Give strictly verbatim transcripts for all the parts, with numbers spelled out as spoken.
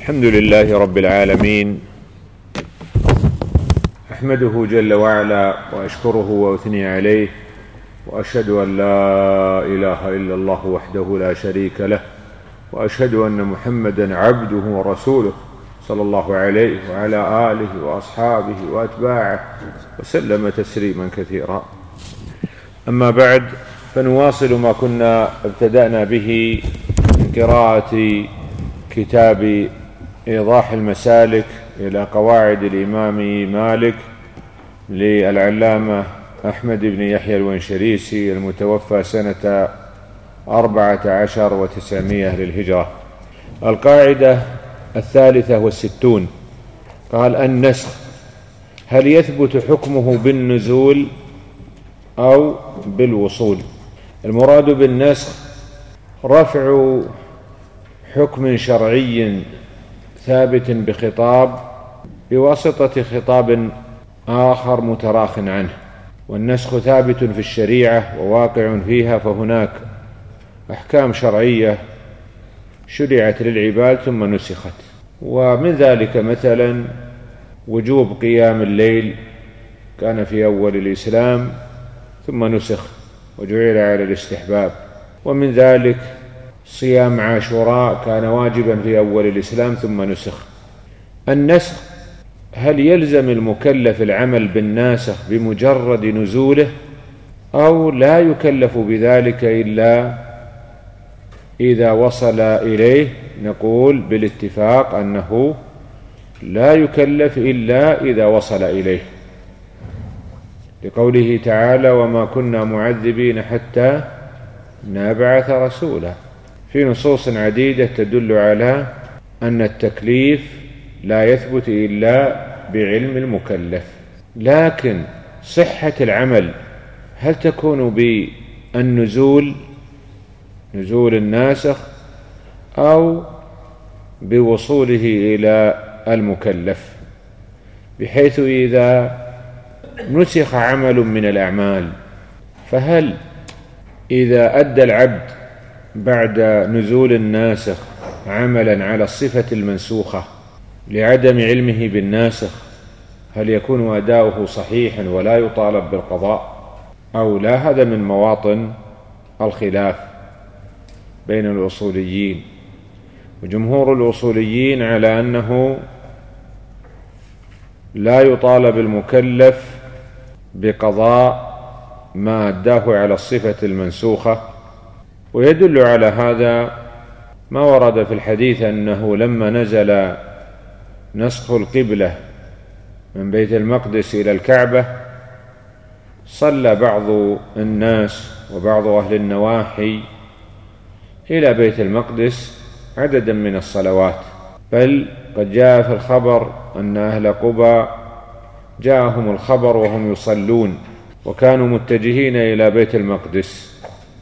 الحمد لله رب العالمين، أحمده جل وعلا وأشكره وأثني عليه، وأشهد أن لا إله إلا الله وحده لا شريك له، وأشهد أن محمدا عبده ورسوله صلى الله عليه وعلى آله وأصحابه وأتباعه وسلم تسليما كثيرا. أما بعد، فنواصل ما كنا ابتدأنا به من قراءة كتاب إيضاح المسالك إلى قواعد الإمام مالك للعلامة أحمد بن يحيى الونشريسي المتوفى سنة أربعة عشر وتسعمائة للهجرة. القاعدة الثالثة والستون قال: النسخ هل يثبت حكمه بالنزول أو بالوصول؟ المراد بالنسخ رفع حكم شرعي ثابت بخطاب بواسطة خطاب آخر متراخ عنه، والنسخ ثابت في الشريعة وواقع فيها، فهناك أحكام شرعية شرعت للعباد ثم نسخت، ومن ذلك مثلا وجوب قيام الليل كان في أول الإسلام ثم نسخ وجعل على الاستحباب، ومن ذلك صيام عاشوراء كان واجبا في أول الإسلام ثم نسخ. النسخ هل يلزم المكلف العمل بالناسخ بمجرد نزوله أو لا يكلف بذلك إلا إذا وصل إليه؟ نقول بالاتفاق أنه لا يكلف إلا إذا وصل إليه، لقوله تعالى: وما كنا معذبين حتى نبعث رسولا. في نصوص عديدة تدل على أن التكليف لا يثبت إلا بعلم المكلف، لكن صحة العمل هل تكون بالنزول، نزول الناسخ، أو بوصوله إلى المكلف، بحيث إذا نسخ عمل من الأعمال فهل إذا أدى العبد بعد نزول الناسخ عملا على الصفة المنسوخة لعدم علمه بالناسخ هل يكون أداؤه صحيحا ولا يطالب بالقضاء أو لا؟ هذا من مواطن الخلاف بين الأصوليين، وجمهور الأصوليين على أنه لا يطالب المكلف بقضاء ما أداه على الصفة المنسوخة. ويدل على هذا ما ورد في الحديث أنه لما نزل نسخ القبلة من بيت المقدس إلى الكعبة صلى بعض الناس وبعض أهل النواحي إلى بيت المقدس عددا من الصلوات، بل قد جاء في الخبر أن أهل قبى جاءهم الخبر وهم يصلون وكانوا متجهين إلى بيت المقدس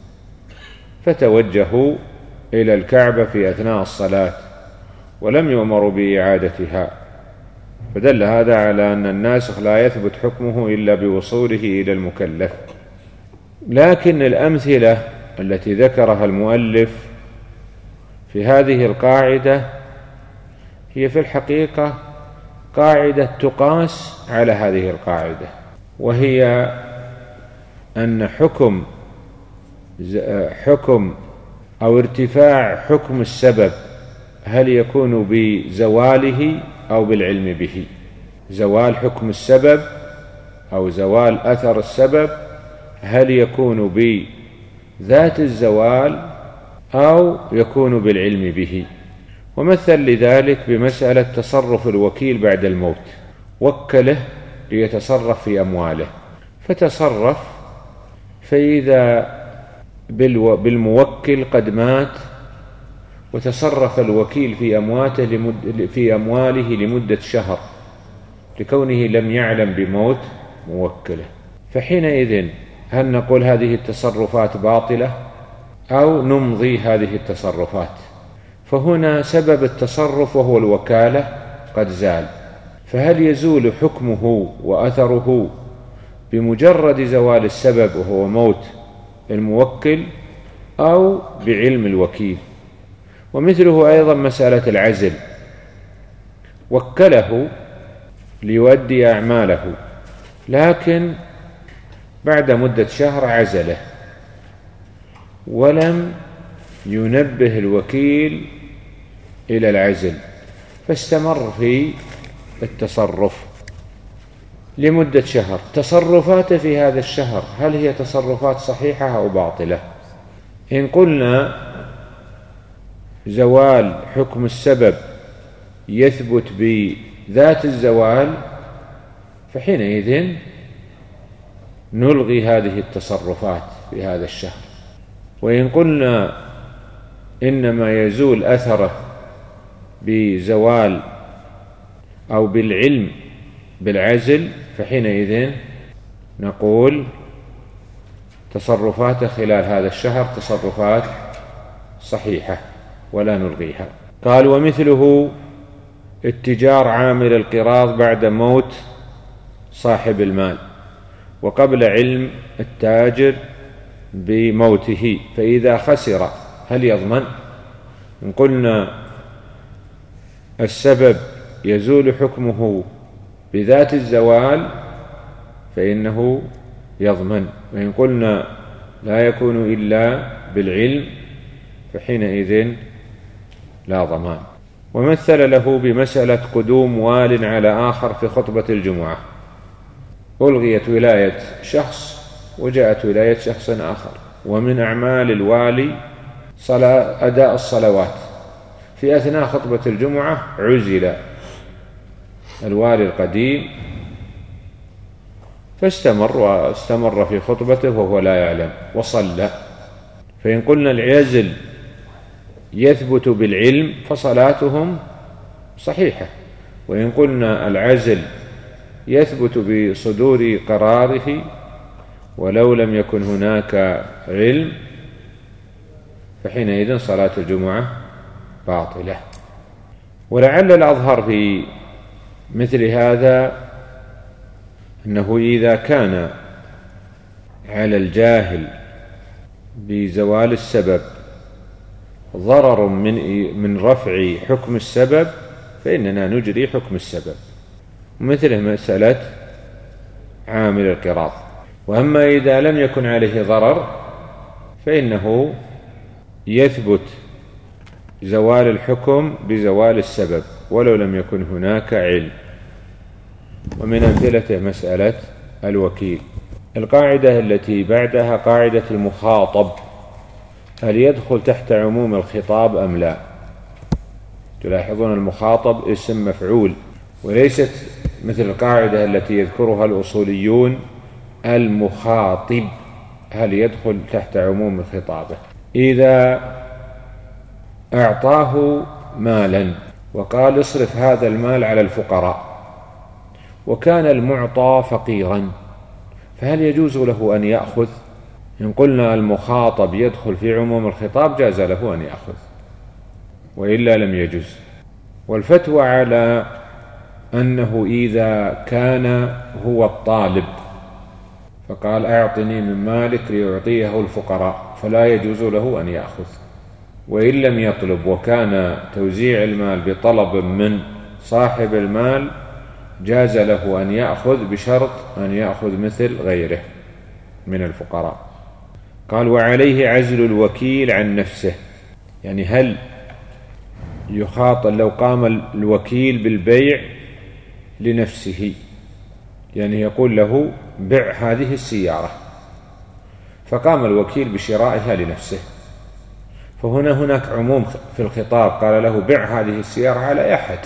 فتوجهوا إلى الكعبة في أثناء الصلاة ولم يؤمروا بإعادتها، فدل هذا على أن الناسخ لا يثبت حكمه إلا بوصوله إلى المكلف. لكن الأمثلة التي ذكرها المؤلف في هذه القاعدة هي في الحقيقة قاعدة تقاس على هذه القاعدة، وهي أن حكم حكم أو ارتفاع حكم السبب هل يكون بزواله أو بالعلم به؟ زوال حكم السبب أو زوال أثر السبب هل يكون بذات الزوال أو يكون بالعلم به؟ ومثل لذلك بمسألة تصرف الوكيل بعد الموت، وكله ليتصرف في أمواله فتصرف، فإذا بالموكل قد مات وتصرف الوكيل في أمواته لمد في أمواله لمدة شهر لكونه لم يعلم بموت موكله، فحينئذ هل نقول هذه التصرفات باطلة أو نمضي هذه التصرفات؟ فهنا سبب التصرف وهو الوكالة قد زال، فهل يزول حكمه وأثره بمجرد زوال السبب وهو موت الموكل أو بعلم الوكيل؟ ومثله أيضا مسألة العزل، وكله ليؤدي أعماله، لكن بعد مدة شهر عزله ولم ينبه الوكيل إلى العزل، فاستمر في التصرف لمدة شهر. تصرفاته في هذا الشهر هل هي تصرفات صحيحة أو باطلة؟ إن قلنا زوال حكم السبب يثبت بذات الزوال فحينئذ نلغي هذه التصرفات في هذا الشهر. وإن قلنا إنما يزول أثره بزوال أو بالعلم بالعزل فحينئذ نقول تصرفاته خلال هذا الشهر تصرفات صحيحة ولا نلغيها. قال ومثله اتجار عامل القراض بعد موت صاحب المال وقبل علم التاجر بموته، فإذا خسر هل يضمن؟ إن قلنا السبب يزول حكمه بذات الزوال فإنه يضمن، وإن قلنا لا يكون إلا بالعلم فحينئذ لا ضمان. ومثل له بمسألة قدوم وال على آخر في خطبة الجمعة، ألغيت ولاية شخص وجاءت ولاية شخص آخر، ومن أعمال الوالي صلاة أداء الصلوات، في أثناء خطبة الجمعة عزل الوالي القديم فاستمر واستمر في خطبته وهو لا يعلم وصلى. فإن قلنا العزل يثبت بالعلم فصلاتهم صحيحة، وإن قلنا العزل يثبت بصدور قراره ولو لم يكن هناك علم فحينئذ صلاة الجمعة باطلة. ولعل الأظهر في مثل هذا أنه إذا كان على الجاهل بزوال السبب ضرر من من رفع حكم السبب فإننا نجري حكم السبب، مثل مسألة عامل القراض. وأما إذا لم يكن عليه ضرر فإنه يثبت زوال الحكم بزوال السبب ولو لم يكن هناك علم. ومن أمثلته مسألة الوكيل. القاعدة التي بعدها قاعدة المخاطب، هل يدخل تحت عموم الخطاب أم لا؟ تلاحظون المخاطب اسم مفعول، وليست مثل القاعدة التي يذكرها الأصوليون المخاطب، هل يدخل تحت عموم خطابه؟ إذا أعطاه مالا وقال اصرف هذا المال على الفقراء وكان المعطى فقيرا فهل يجوز له أن يأخذ؟ إن قلنا المخاطب يدخل في عموم الخطاب جاز له أن يأخذ، وإلا لم يجوز. والفتوى على أنه إذا كان هو الطالب فقال أعطني من مالك ليعطيه الفقراء فلا يجوز له أن يأخذ، وإن لم يطلب وكان توزيع المال بطلب من صاحب المال جاز له أن يأخذ بشرط أن يأخذ مثل غيره من الفقراء. قال وعليه عزل الوكيل عن نفسه، يعني هل يخاطب لو قام الوكيل بالبيع لنفسه، يعني يقول له بع هذه السيارة فقام الوكيل بشرائها لنفسه، فهنا هناك عموم في الخطاب، قال له بع هذه السيارة على أحد،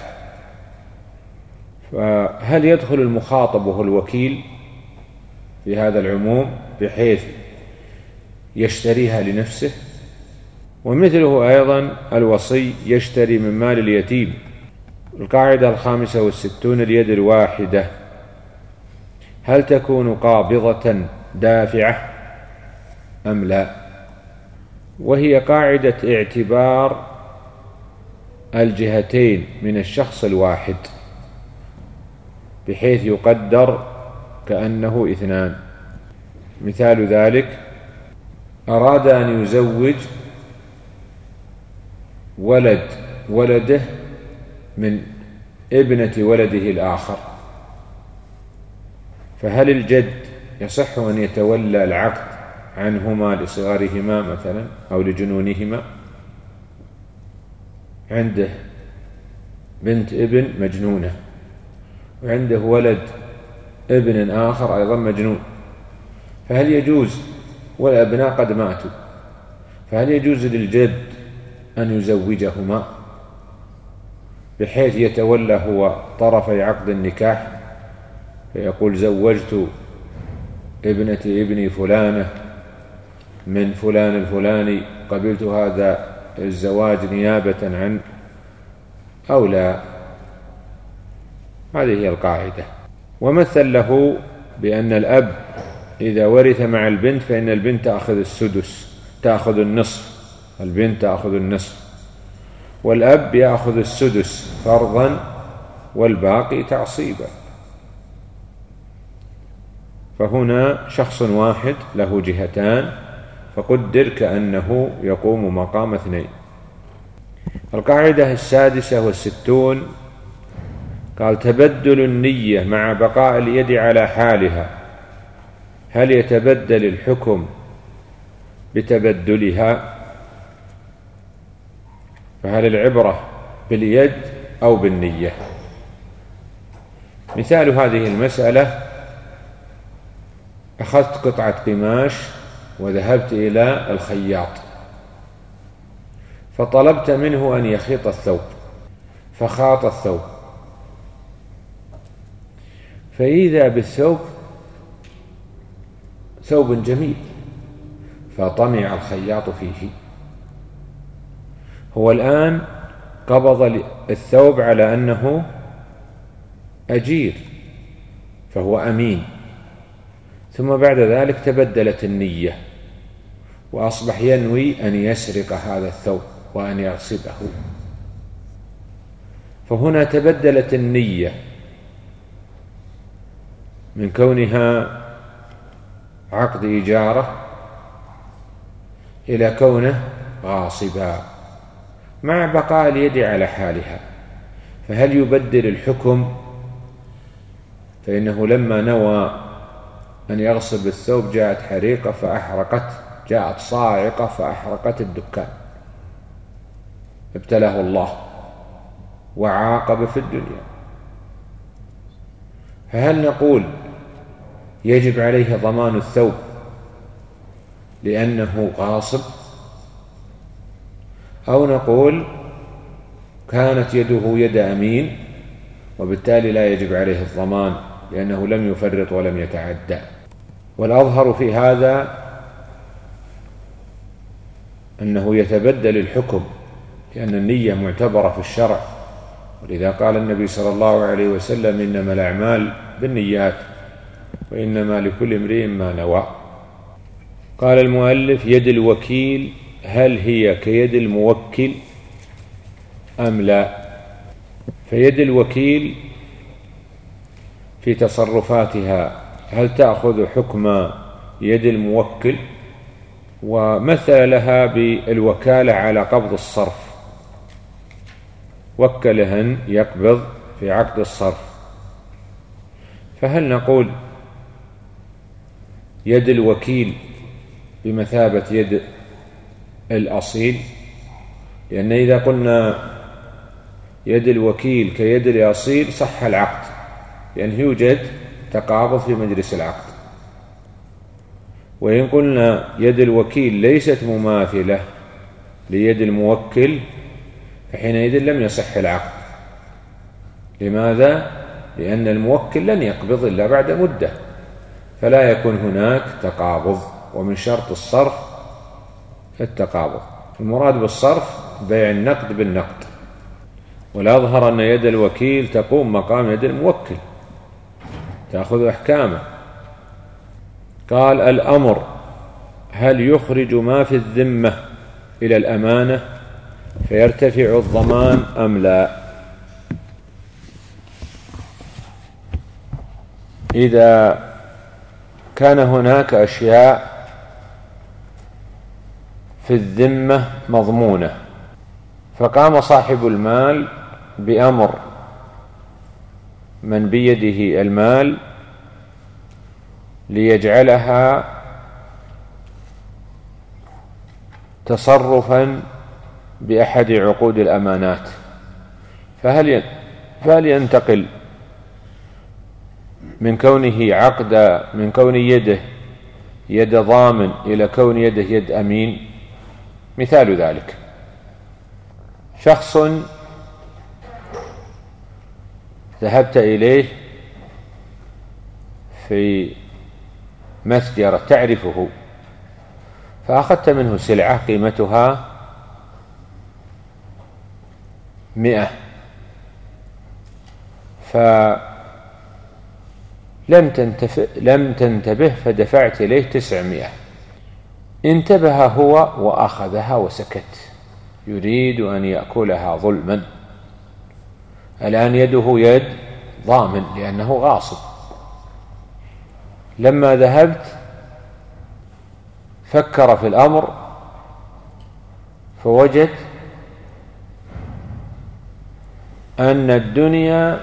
فهل يدخل المخاطب وهو الوكيل في هذا العموم بحيث يشتريها لنفسه؟ ومثله أيضا الوصي يشتري من مال اليتيم. القاعدة الخامسة والستون اليد الواحدة، هل تكون قابضة دافعة أم لا؟ وهي قاعدة اعتبار الجهتين من الشخص الواحد بحيث يقدر كأنه اثنان. مثال ذلك أراد أن يزوج ولد ولده من ابنة ولده الآخر، فهل الجد يصح أن يتولى العقد عنهما لصغرهما مثلا أو لجنونهما؟ عنده بنت ابن مجنونة وعنده ولد ابن آخر أيضا مجنون، فهل يجوز، والأبناء قد ماتوا، فهل يجوز للجد أن يزوجهما بحيث يتولى هو طرفي عقد النكاح، فيقول زوجت ابنة ابني فلانة من فلان الفلاني، قبلت هذا الزواج نيابة عنه، أو لا؟ هذه هي القاعدة. ومثل له بأن الأب إذا ورث مع البنت فإن البنت تأخذ السدس، تأخذ النصف، البنت تأخذ النصف، والأب يأخذ السدس فرضا والباقي تعصيبا. فهنا شخص واحد له جهتان، فقدر كأنه يقوم مقام اثنين. القاعدة السادسة والستون قال: تبدل النية مع بقاء اليد على حالها، هل يتبدل الحكم بتبدلها؟ فهل العبرة باليد أو بالنية؟ مثال هذه المسألة: أخذت قطعة قماش وذهبت إلى الخياط فطلبت منه أن يخيط الثوب، فخاط الثوب، فإذا بالثوب ثوب جميل، فطمع الخياط فيه. هو الآن قبض الثوب على أنه أجير، فهو أمين، ثم بعد ذلك تبدلت النية وأصبح ينوي أن يسرق هذا الثوب وأن يغصبه، فهنا تبدلت النية من كونها عقد إجارة إلى كونه غاصبا مع بقاء اليد على حالها. فهل يبدل الحكم؟ فإنه لما نوى أن يغصب الثوب جاءت حريقة فأحرقت، جاءت صاعقة فأحرقت الدكان، ابتلاه الله وعاقب في الدنيا. فهل نقول يجب عليه ضمان الثوب لأنه غاصب، أو نقول كانت يده يد أمين وبالتالي لا يجب عليه الضمان لأنه لم يفرط ولم يتعدى؟ والأظهر في هذا أنه يتبدل الحكم، لأن النية معتبرة في الشرع، ولذا قال النبي صلى الله عليه وسلم: إنما الأعمال بالنيات وإنما لكل امرئ ما نوى. قال المؤلف: يد الوكيل هل هي كيد الموكل أم لا؟ فيد الوكيل في تصرفاتها هل تأخذ حكم يد الموكل؟ ومثل لها بالوكالة على قبض الصرف، وكله أن يقبض في عقد الصرف، فهل نقول يد الوكيل بمثابة يد الأصيل؟ لأن إذا قلنا يد الوكيل كيد الأصيل صح العقد، لأنه يوجد تقابض في مجلس العقد. وإن قلنا يد الوكيل ليست مماثلة ليد الموكل فحينئذ لم يصح العقد. لماذا؟ لأن الموكل لن يقبض إلا بعد مدة، فلا يكون هناك تقابض، ومن شرط الصرف التقابض. المراد بالصرف بيع النقد بالنقد، والأظهر أن يد الوكيل تقوم مقام يد الموكل، تأخذ أحكامه. قال: الأمر هل يخرج ما في الذمة إلى الأمانة فيرتفع الضمان أم لا؟ إذا كان هناك أشياء في الذمة مضمونة، فقام صاحب المال بأمر من بيده المال ليجعلها تصرفا بأحد عقود الأمانات، فهل فهل ينتقل من كونه عقد من كون يده يد ضامن إلى كون يده يد أمين؟ مثال ذلك: شخص ذهبت إليه في متجر تعرفه، فأخذت منه سلعة قيمتها مئة، فلم تنتبه, لم تنتبه فدفعت إليه تسعمائة. انتبه هو وأخذها وسكت، يريد أن يأكلها ظلما. الآن يده يد ضامن لأنه غاصب. لما ذهبت فكر في الأمر فوجد أن الدنيا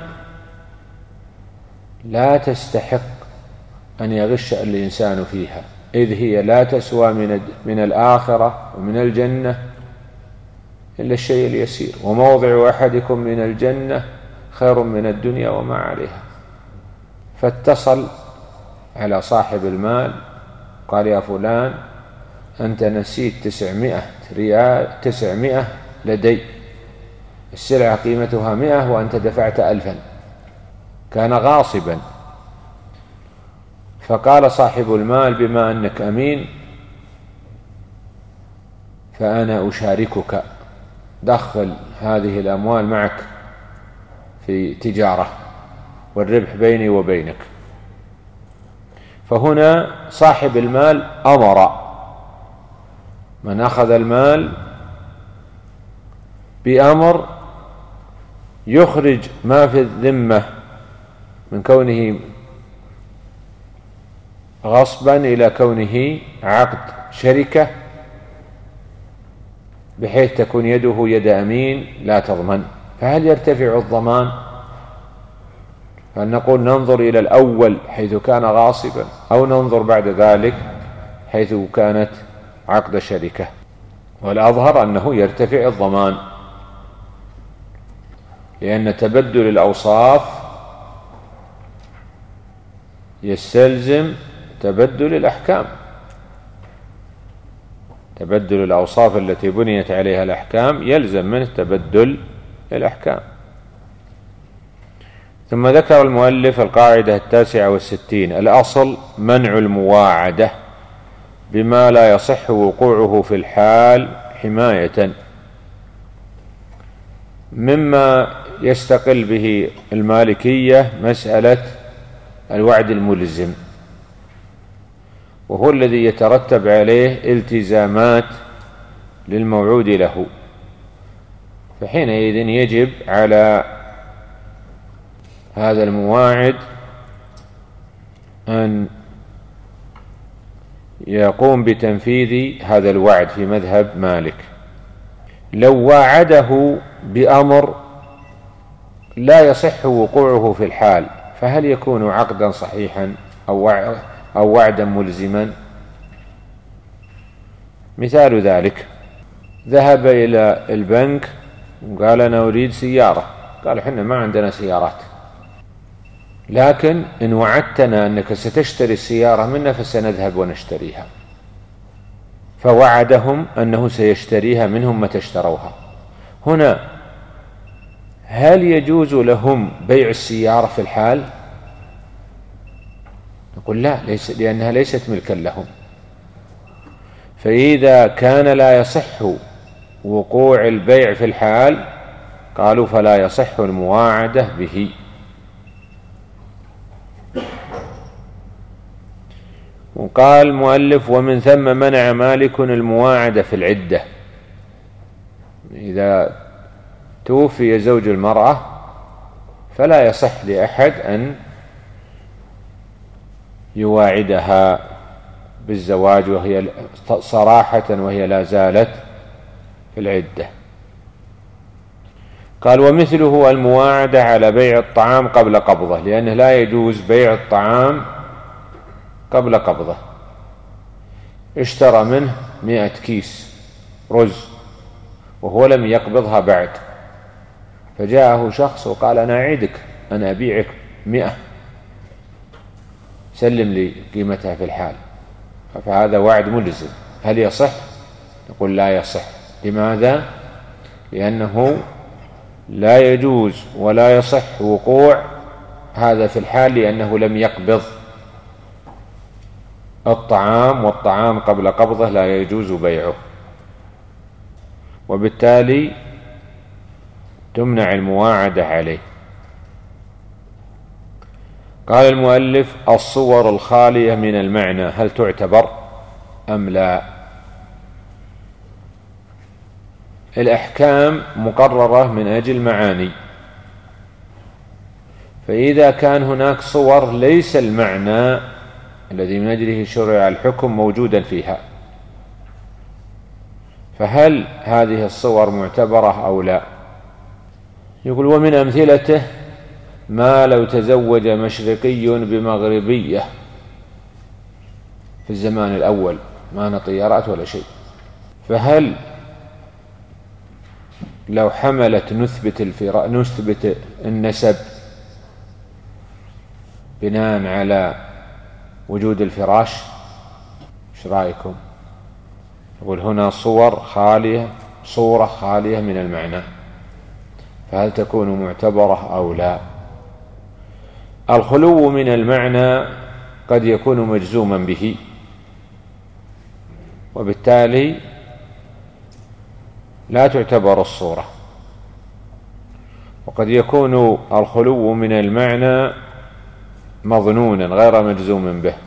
لا تستحق أن يغش الإنسان فيها، إذ هي لا تسوى من من الآخرة ومن الجنة إلا الشيء اليسير، وموضع أحدكم من الجنة خير من الدنيا وما عليها. فاتصل على صاحب المال قال: يا فلان، أنت نسيت تسعمائة ريال، تسعمائة لدي، السلعة قيمتها مئة وأنت دفعت ألفا. كان غاصبا. فقال صاحب المال: بما أنك أمين فأنا أشاركك، دخل هذه الأموال معك في تجارة والربح بيني وبينك. فهنا صاحب المال أمر من أخذ المال بأمر يخرج ما في الذمة من كونه غصبا إلى كونه عقد شركة، بحيث تكون يده يد أمين لا تضمن. فهل يرتفع الضمان؟ هل نقول ننظر إلى الأول حيث كان غاصبا، أو ننظر بعد ذلك حيث كانت عقد شركة؟ والأظهر أنه يرتفع الضمان، لأن تبدل الأوصاف يستلزم تبدل الأحكام. تبدل الأوصاف التي بنيت عليها الأحكام يلزم منه تبدل الأحكام. ثم ذكر المؤلف القاعدة التاسعة والستين: الأصل منع المواعدة بما لا يصح وقوعه في الحال حماية. مما يستقل به المالكية مسألة الوعد الملزم، وهو الذي يترتب عليه التزامات للموعود له، فحينئذ يجب على هذا المواعد أن يقوم بتنفيذ هذا الوعد في مذهب مالك. لو واعده بأمر لا يصح وقوعه في الحال، فهل يكون عقدا صحيحا أو أو وعدا ملزما؟ مثال ذلك: ذهب إلى البنك وقال: أنا أريد سيارة. قال: حنا ما عندنا سيارات، لكن إن وعدتنا أنك ستشتري السيارة منا فسنذهب ونشتريها. فوعدهم أنه سيشتريها منهم متى اشتروها. هنا هل يجوز لهم بيع السيارة في الحال؟ نقول لا، ليس، لأنها ليست ملكا لهم. فإذا كان لا يصح وقوع البيع في الحال قالوا فلا يصح المواعدة به. وقال المؤلف: ومن ثم منع مالك المواعدة في العدة. إذا توفي زوج المرأة فلا يصح لأحد أن يواعدها بالزواج وهي صراحة وهي لا زالت في العدة. قال ومثله المواعدة على بيع الطعام قبل قبضه، لأنه لا يجوز بيع الطعام قبل قبضه. اشترى منه مئة كيس رز وهو لم يقبضها بعد، فجاءه شخص وقال أنا أعيدك، أنا أبيعك مئة، سلم لي قيمتها في الحال، فهذا وعد ملزم. هل يصح؟ نقول لا يصح. لماذا؟ لأنه لا يجوز ولا يصح وقوع هذا في الحال، لأنه لم يقبض الطعام، والطعام قبل قبضه لا يجوز بيعه، وبالتالي تمنع المواعدة عليه. قال المؤلف الصور الخالية من المعنى هل تعتبر أم لا؟ الأحكام مقررة من أجل معاني، فإذا كان هناك صور ليس المعنى الذي من أجله شرع الحكم موجودا فيها، فهل هذه الصور معتبرة أو لا؟ يقول ومن أمثلته ما لو تزوج مشرقي بمغربية في الزمان الأول، ما طيارات ولا شيء، فهل لو حملت نثبت الفراء نثبت النسب بناء على وجود الفراش؟ ايش رأيكم؟ يقول هنا صور خالية، صورة خالية من المعنى، فهل تكون معتبرة أو لا؟ الخلو من المعنى قد يكون مجزوما به، وبالتالي لا تعتبر الصورة، وقد يكون الخلو من المعنى مظنونا غير مجزوم به،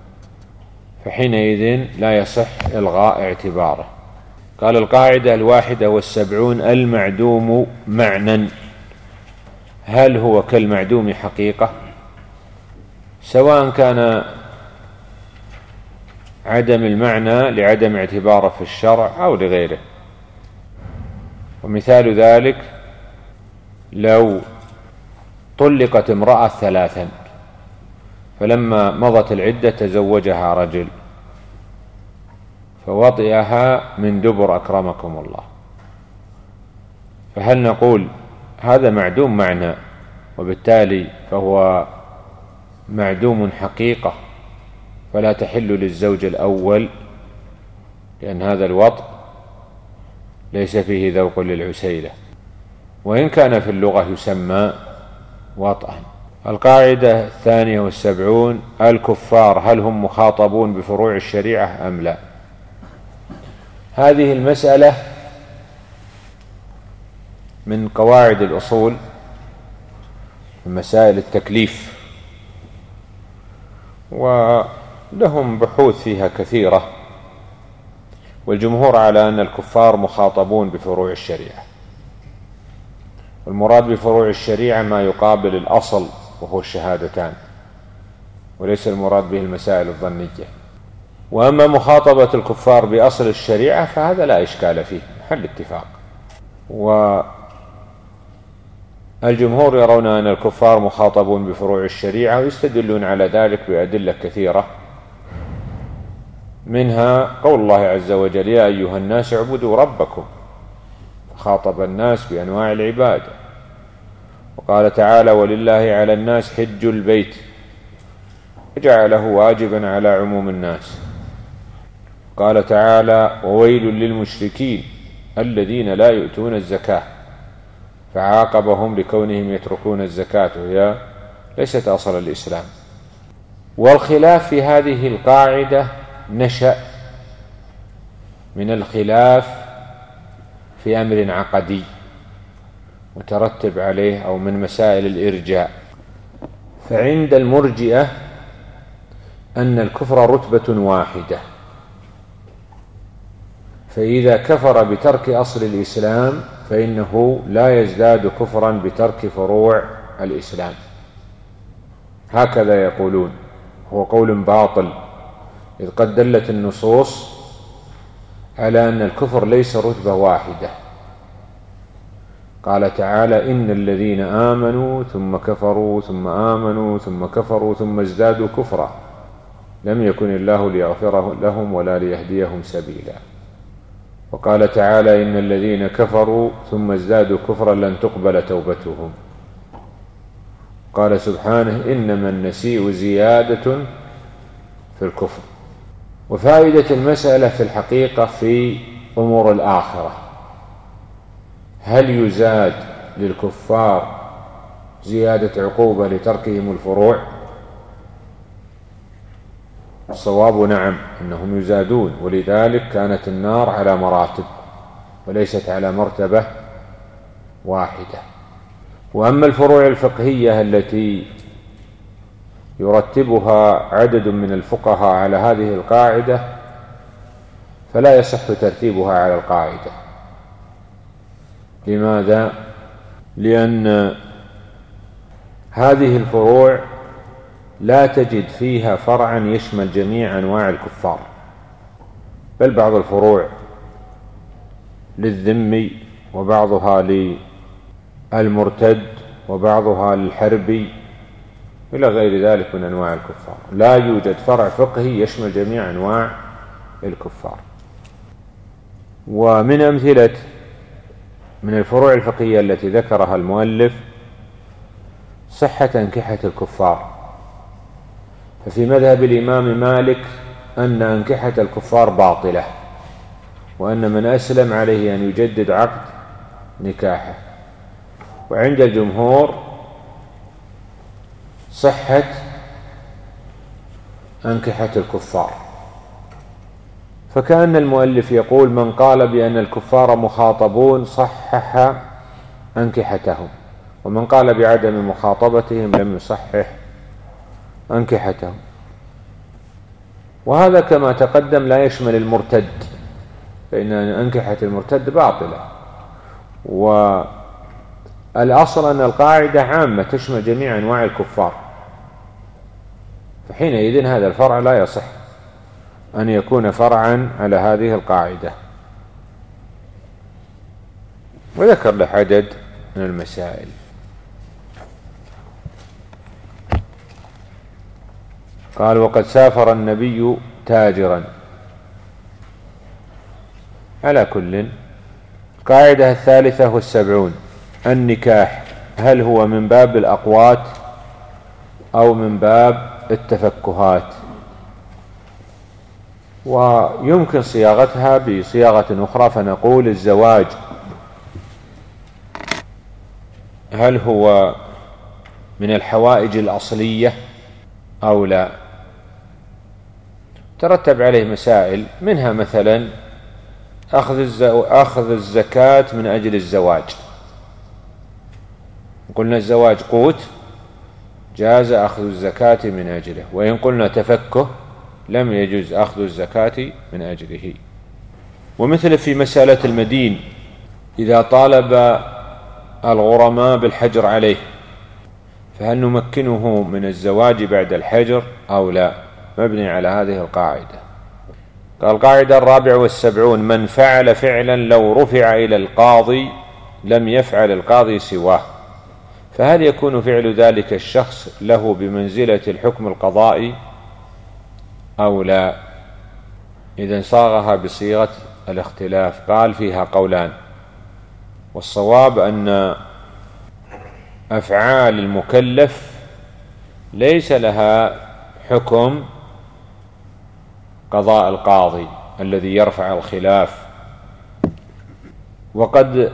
فحينئذ لا يصح إلغاء اعتباره. قال القاعدة الواحدة والسبعون المعدوم معنى هل هو كالمعدوم حقيقة، سواء كان عدم المعنى لعدم اعتباره في الشرع أو لغيره. ومثال ذلك لو طلقت امرأة ثلاثا فلما مضت العدة تزوجها رجل فوطئها من دبر أكرمكم الله، فهل نقول هذا معدوم معنى وبالتالي فهو معدوم حقيقة فلا تحل للزوج الأول، لأن هذا الوطء ليس فيه ذوق للعسيلة، وإن كان في اللغة يسمى وطئا. القاعدة الثانية والسبعون الكفار هل هم مخاطبون بفروع الشريعة أم لا؟ هذه المسألة من قواعد الأصول من مسائل التكليف، ولهم بحوث فيها كثيرة، والجمهور على أن الكفار مخاطبون بفروع الشريعة، والمراد بفروع الشريعة ما يقابل الأصل وهو الشهادتان، وليس المراد به المسائل الظنية. وأما مخاطبة الكفار بأصل الشريعة فهذا لا إشكال فيه، محل اتفاق. والجمهور يرون أن الكفار مخاطبون بفروع الشريعة، ويستدلون على ذلك بأدلة كثيرة، منها قول الله عز وجل يا أيها الناس اعبدوا ربكم، فخاطب الناس بأنواع العبادة. وقال تعالى ولله على الناس حج البيت، فجعله واجبا على عموم الناس. قال تعالى وويل للمشركين الذين لا يؤتون الزكاة، فعاقبهم لكونهم يتركون الزكاة وهي ليست أصل الإسلام. والخلاف في هذه القاعدة نشأ من الخلاف في أمر عقدي مترتب عليه أو من مسائل الإرجاء. فعند المرجئة أن الكفر رتبة واحدة، فإذا كفر بترك أصل الإسلام فإنه لا يزداد كفرا بترك فروع الإسلام، هكذا يقولون. هو قول باطل، إذ قد دلت النصوص على أن الكفر ليس رتبة واحدة. قال تعالى إن الذين آمنوا ثم كفروا ثم آمنوا ثم كفروا ثم ازدادوا كفرا لم يكن الله ليغفر لهم ولا ليهديهم سبيلا. وقال تعالى إن الذين كفروا ثم ازدادوا كفرا لن تقبل توبتهم. قال سبحانه إنما النسيء زيادة في الكفر. وفائدة المسألة في الحقيقة في أمور الآخرة، هل يزاد للكفار زيادة عقوبة لتركهم الفروع؟ الصواب نعم، أنهم يزادون، ولذلك كانت النار على مراتب وليست على مرتبة واحدة. وأما الفروع الفقهية التي يرتبها عدد من الفقهاء على هذه القاعدة فلا يصح ترتيبها على القاعدة. لماذا؟ لأن هذه الفروع لا تجد فيها فرعا يشمل جميع أنواع الكفار، بل بعض الفروع للذمي وبعضها للمرتد وبعضها للحربي إلى غير ذلك من أنواع الكفار. لا يوجد فرع فقهي يشمل جميع أنواع الكفار. ومن أمثلة من الفروع الفقهية التي ذكرها المؤلف صحة أنكحة الكفار. ففي مذهب الإمام مالك أن أنكحة الكفار باطلة، وأن من أسلم عليه أن يجدد عقد نكاحه. وعند الجمهور صحة أنكحة الكفار. فكأن المؤلف يقول من قال بأن الكفار مخاطبون صحح أنكحتهم، ومن قال بعدم مخاطبتهم لم يصحح أنكحتهم. وهذا كما تقدم لا يشمل المرتد، فإن أنكحة المرتد باطلة. والأصل أن القاعدة عامة تشمل جميع أنواع الكفار، فحينئذ هذا الفرع لا يصح أن يكون فرعا على هذه القاعدة. وذكر له عدد من المسائل. قال وقد سافر النبي تاجرا. على كل، القاعدة الثالثة والسبعون: النكاح هل هو من باب الأقوات أو من باب التفكهات؟ ويمكن صياغتها بصياغة أخرى، فنقول الزواج هل هو من الحوائج الأصلية أو لا؟ ترتب عليه مسائل، منها مثلا أخذ, الزو... أخذ الزكاة من أجل الزواج. قلنا الزواج قوت جاز أخذ الزكاة من أجله، وإن قلنا تفكه لم يجوز أخذ الزكاة من أجله. ومثل في مسألة المدين إذا طالب الغرماء بالحجر عليه، فهل نمكنه من الزواج بعد الحجر أو لا؟ مبني على هذه القاعدة. قال القاعدة الرابعة والسبعون: من فعل فعلا لو رفع إلى القاضي لم يفعل القاضي سواه، فهل يكون فعل ذلك الشخص له بمنزلة الحكم القضائي أو لا؟ إذن صاغها بصيغة الاختلاف. قال فيها قولان، والصواب أن أفعال المكلف ليس لها حكم قضاء القاضي الذي يرفع الخلاف، وقد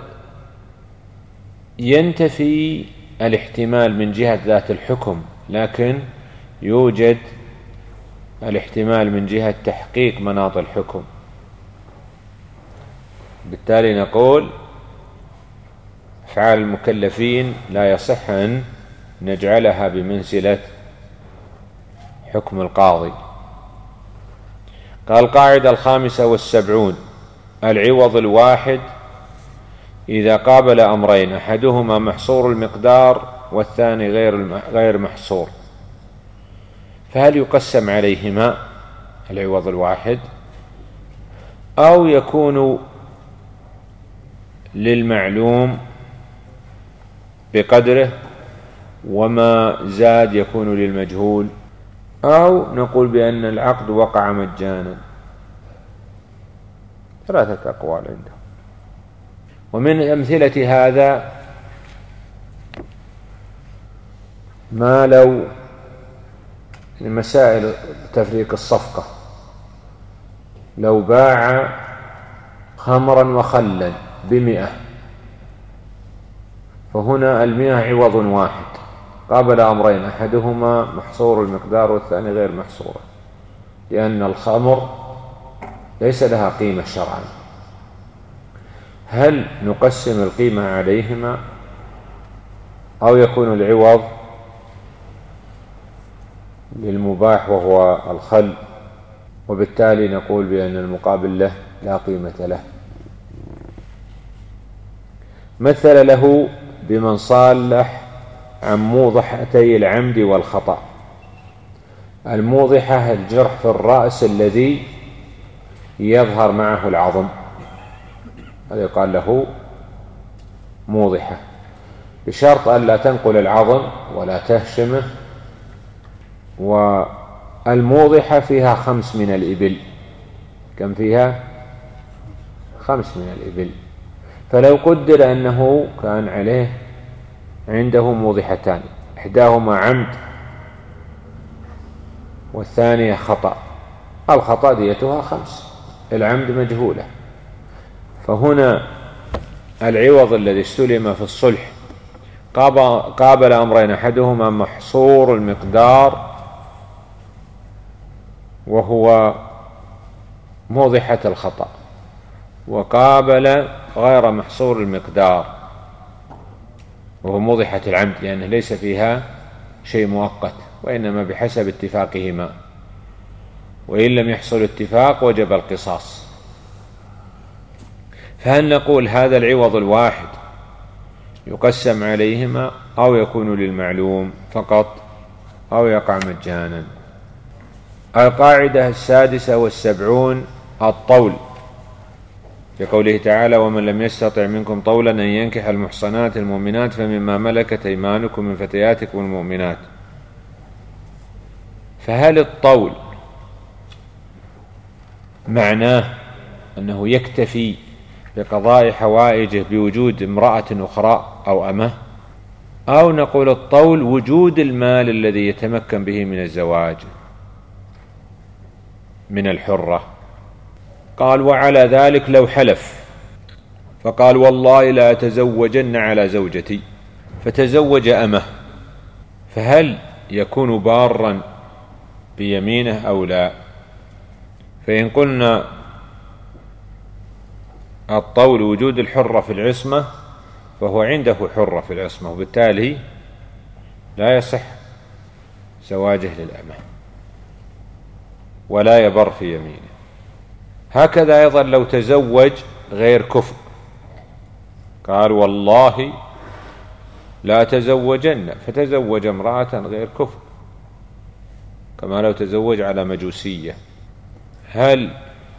ينتفي الاحتمال من جهة ذات الحكم، لكن يوجد الاحتمال من جهة تحقيق مناط الحكم. بالتالي نقول أفعال المكلفين لا يصح أن نجعلها بمنزلة حكم القاضي. قال القاعدة الخامسة والسبعون: العوض الواحد إذا قابل أمرين أحدهما محصور المقدار والثاني غير غير محصور، فهل يقسم عليهما العوض الواحد أو يكون للمعلوم بقدره، وما زاد يكون للمجهول، أو نقول بأن العقد وقع مجانا. ثلاثة أقوال عنده. ومن أمثلة هذا ما لو مسائل تفريق الصفقة، لو باع خمرا وخلا بمئة، فهنا المئة عوض واحد، قابل أمرين، أحدهما محصور المقدار والثاني غير محصور، لأن الخمر ليس لها قيمة شرعا. هل نقسم القيمة عليهما أو يكون العوض للمباح وهو الخل، وبالتالي نقول بأن المقابل له لا قيمة له؟ مثل له بمن صالح عن موضحتي العمد والخطأ. الموضحة الجرح في الرأس الذي يظهر معه العظم، هذا يقال له موضحة، بشرط أن لا تنقل العظم ولا تهشمه. والموضحة فيها خمس من الإبل. كم فيها؟ خمس من الإبل. فلو قدر أنه كان عليه عنده موضحتان، إحداهما عمد والثانية خطأ، الخطأ ديتها خمس، العمد مجهولة، فهنا العوض الذي استلم في الصلح قابل أمرين، أحدهما محصور المقدار وهو موضحة الخطأ، وقابل غير محصور المقدار وهو موضحة العمد، لأنه ليس فيها شيء مؤقت، وإنما بحسب اتفاقهما، وإن لم يحصل اتفاق وجب القصاص. فهل نقول هذا العوض الواحد يقسم عليهما أو يكون للمعلوم فقط أو يقع مجانا؟ القاعدة السادسة والسبعون الطول، لقوله تعالى: ومن لم يستطع منكم طولا أن ينكح المحصنات المؤمنات فمما ملكت أيمانكم من فتياتكم المؤمنات. فهل الطول معناه أنه يكتفي بقضاء حوائجه بوجود امرأة أخرى أو أمه، أو نقول الطول وجود المال الذي يتمكن به من الزواج من الحرة؟ قال: وعلى ذلك لو حلف فقال: والله لا أتزوجن على زوجتي، فتزوج أمه، فهل يكون بارا بيمينه أو لا؟ فإن قلنا الطول وجود الحرة في العصمة، فهو عنده حرة في العصمة، وبالتالي لا يصح زواجه للأمة ولا يبر في يمينه. هكذا أيضا لو تزوج غير كفء، قال: والله لا تزوجن، فتزوج امرأة غير كفء، كما لو تزوج على مجوسية، هل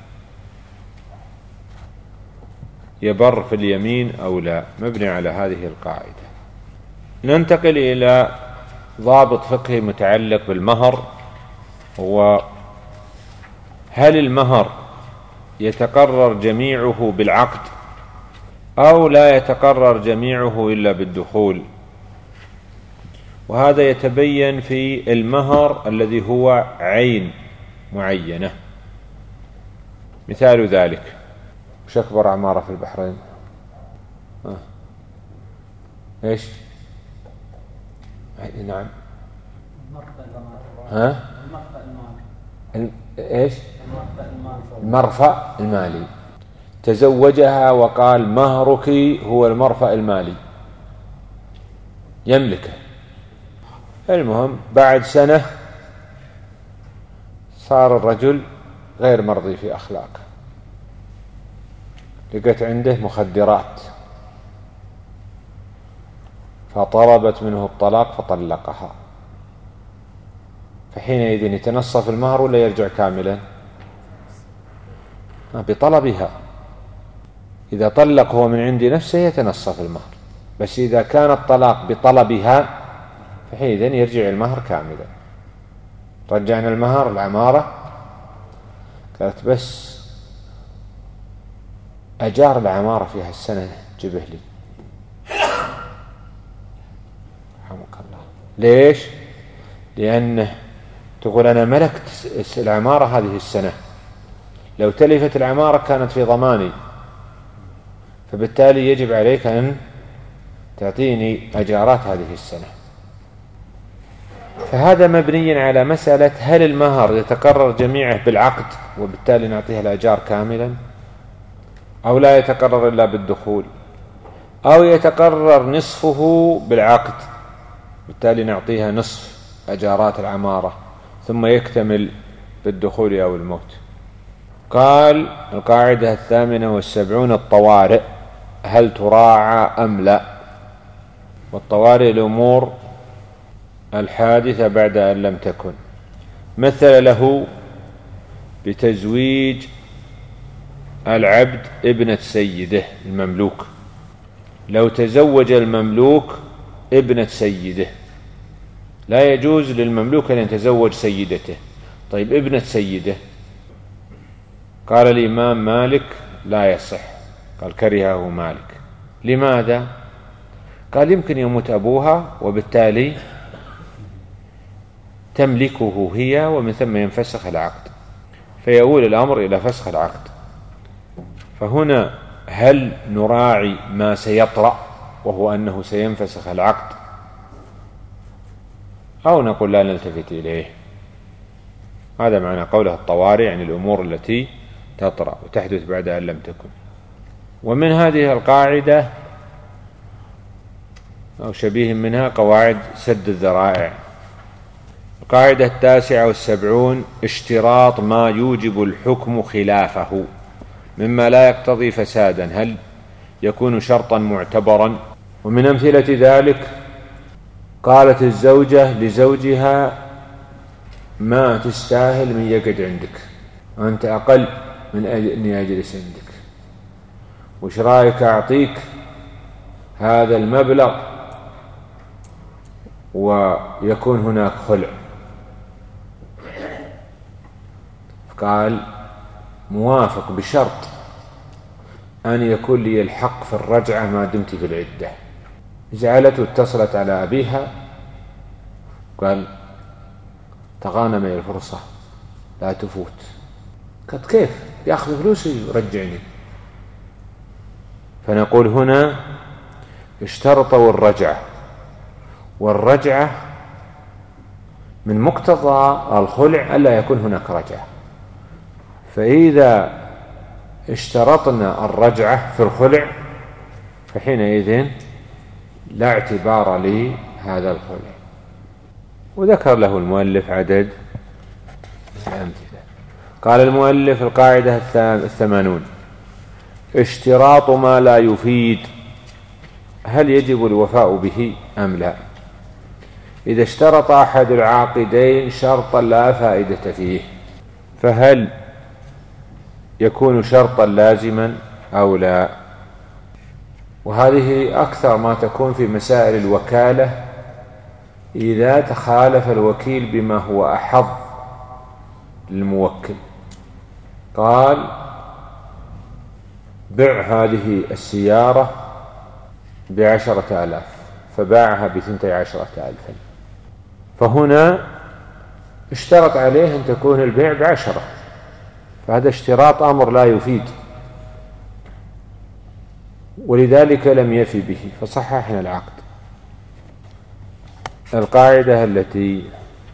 يبر في اليمين أو لا؟ مبني على هذه القاعدة. ننتقل إلى ضابط فقهي متعلق بالمهر، هو هل المهر يتقرر جميعه بالعقد أو لا يتقرر جميعه إلا بالدخول؟ وهذا يتبين في المهر الذي هو عين معينة. مثال ذلك: وش أكبر عمارة في البحرين؟ آه. إيش؟ نعم. ها؟ إيش؟ المرفأ المالي. تزوجها وقال: مهرك هو المرفأ المالي، يملكه. المهم بعد سنة صار الرجل غير مرضي في أخلاقه، لقت عنده مخدرات، فطلبت منه الطلاق فطلقها، فحينئذ يتنصف المهر ولا يرجع كاملا؟ بطلبها. إذا طلق هو من عند نفسه يتنصف المهر، بس إذا كان الطلاق بطلبها فحينئذ يرجع المهر كاملا. رجعنا المهر العمارة، قالت بس أجار العمارة في هالسنة جبه لي. رحمك الله. ليش؟ لأنه تقول أنا ملكت العمارة هذه السنة، لو تلفت العمارة كانت في ضماني، فبالتالي يجب عليك أن تعطيني أجارات هذه السنة. فهذا مبني على مسألة هل المهر يتقرر جميعه بالعقد وبالتالي نعطيها الأجار كاملا، أو لا يتقرر إلا بالدخول، أو يتقرر نصفه بالعقد بالتالي نعطيها نصف أجارات العمارة ثم يكتمل بالدخول أو الموت. قال القاعدة الثامنة والسبعون الطوارئ هل تراعى أم لا؟ والطوارئ الأمور الحادثة بعد أن لم تكن. مثل له بتزويج العبد ابنة سيده المملوك، لو تزوج المملوك ابنة سيده لا يجوز للمملوك أن يتزوج سيدته. طيب ابنة سيده، قال الإمام مالك لا يصح، قال كرهه مالك. لماذا؟ قال يمكن يموت أبوها وبالتالي تملكه هي ومن ثم ينفسخ العقد، فيؤول الأمر إلى فسخ العقد. فهنا هل نراعي ما سيطرأ وهو أنه سينفسخ العقد، أو نقول لا نلتفت إليه؟ هذا معنى قوله الطوارئ، يعني الأمور التي تطرأ وتحدث بعد أن لم تكن. ومن هذه القاعدة أو شبيه منها قواعد سد الذرائع. القاعدة التاسعة والسبعون اشتراط ما يوجب الحكم خلافه مما لا يقتضي فسادا، هل يكون شرطا معتبرا؟ ومن أمثلة ذلك قالت الزوجة لزوجها ما تستاهل من يقعد عندك، أنت أقل من أني أجلس عندك، وش رأيك أعطيك هذا المبلغ ويكون هناك خلع؟ قال موافق بشرط أن يكون لي الحق في الرجعة ما دمت في العدة. زعلت واتصلت على أبيها قال تغانمي الفرصة لا تفوت. قالت كيف يأخذ فلوسي ويرجعني؟ فنقول هنا اشترطوا الرجعة، والرجعة من مقتضى الخلع ألا يكون هناك رجعة، فإذا اشترطنا الرجعة في الخلع فحينئذ لا اعتبار لهذا الخلع. وذكر له المؤلف عدد الأمثلة. قال المؤلف القاعدة الثمانون اشتراط ما لا يفيد هل يجب الوفاء به أم لا؟ إذا اشترط أحد العاقدين شرطا لا فائدة فيه فهل يكون شرطا لازما أو لا؟ وهذه أكثر ما تكون في مسائل الوكالة إذا تخالف الوكيل بما هو أحظ للموكل. قال بع هذه السيارة بعشرة آلاف فباعها بثنتي عشرة ألفا، فهنا اشترط عليه أن تكون البيع بعشرة، فهذا اشتراط أمر لا يفيد، ولذلك لم يفي به فصححنا العقد. القاعدة التي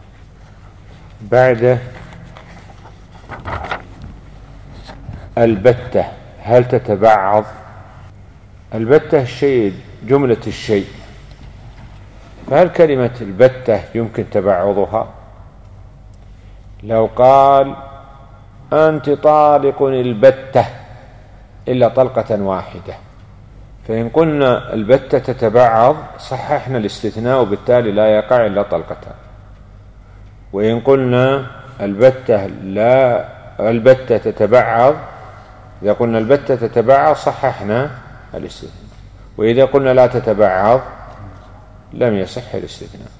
بعد البتة هل تتبعض؟ البتة الشيء جملة الشيء، فهل كلمة البتة يمكن تبعضها؟ لو قال أنت طالق البتة إلا طلقة واحدة، فإن قلنا البتة تتبعض صححنا الاستثناء وبالتالي لا يقع إلا طلقتان. وإن قلنا البتة لا البتة تتبعض، إذا قلنا البتة تتبعض صححنا الاستثناء. وإذا قلنا لا تتبعض لم يصح الاستثناء.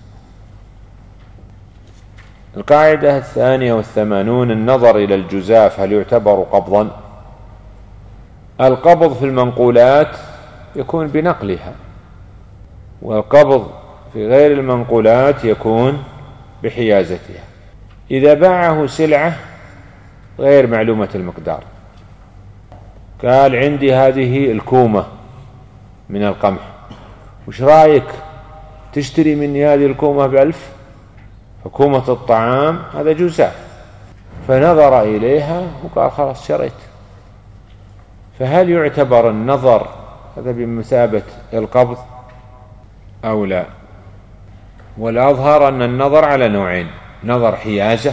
القاعدة الثانية والثمانون: النظر إلى الجزاف هل يعتبر قبضا؟ القبض في المنقولات يكون بنقلها، والقبض في غير المنقولات يكون بحيازتها. إذا باعه سلعة غير معلومة المقدار، قال عندي هذه الكومة من القمح، وش رأيك تشتري مني هذه الكومة بألف؟ فكومة الطعام هذا جزاف، فنظر إليها وقال خلاص شريت. فهل يعتبر النظر هذا بمثابة القبض أو لا؟ والأظهر أن النظر على نوعين: نظر حيازة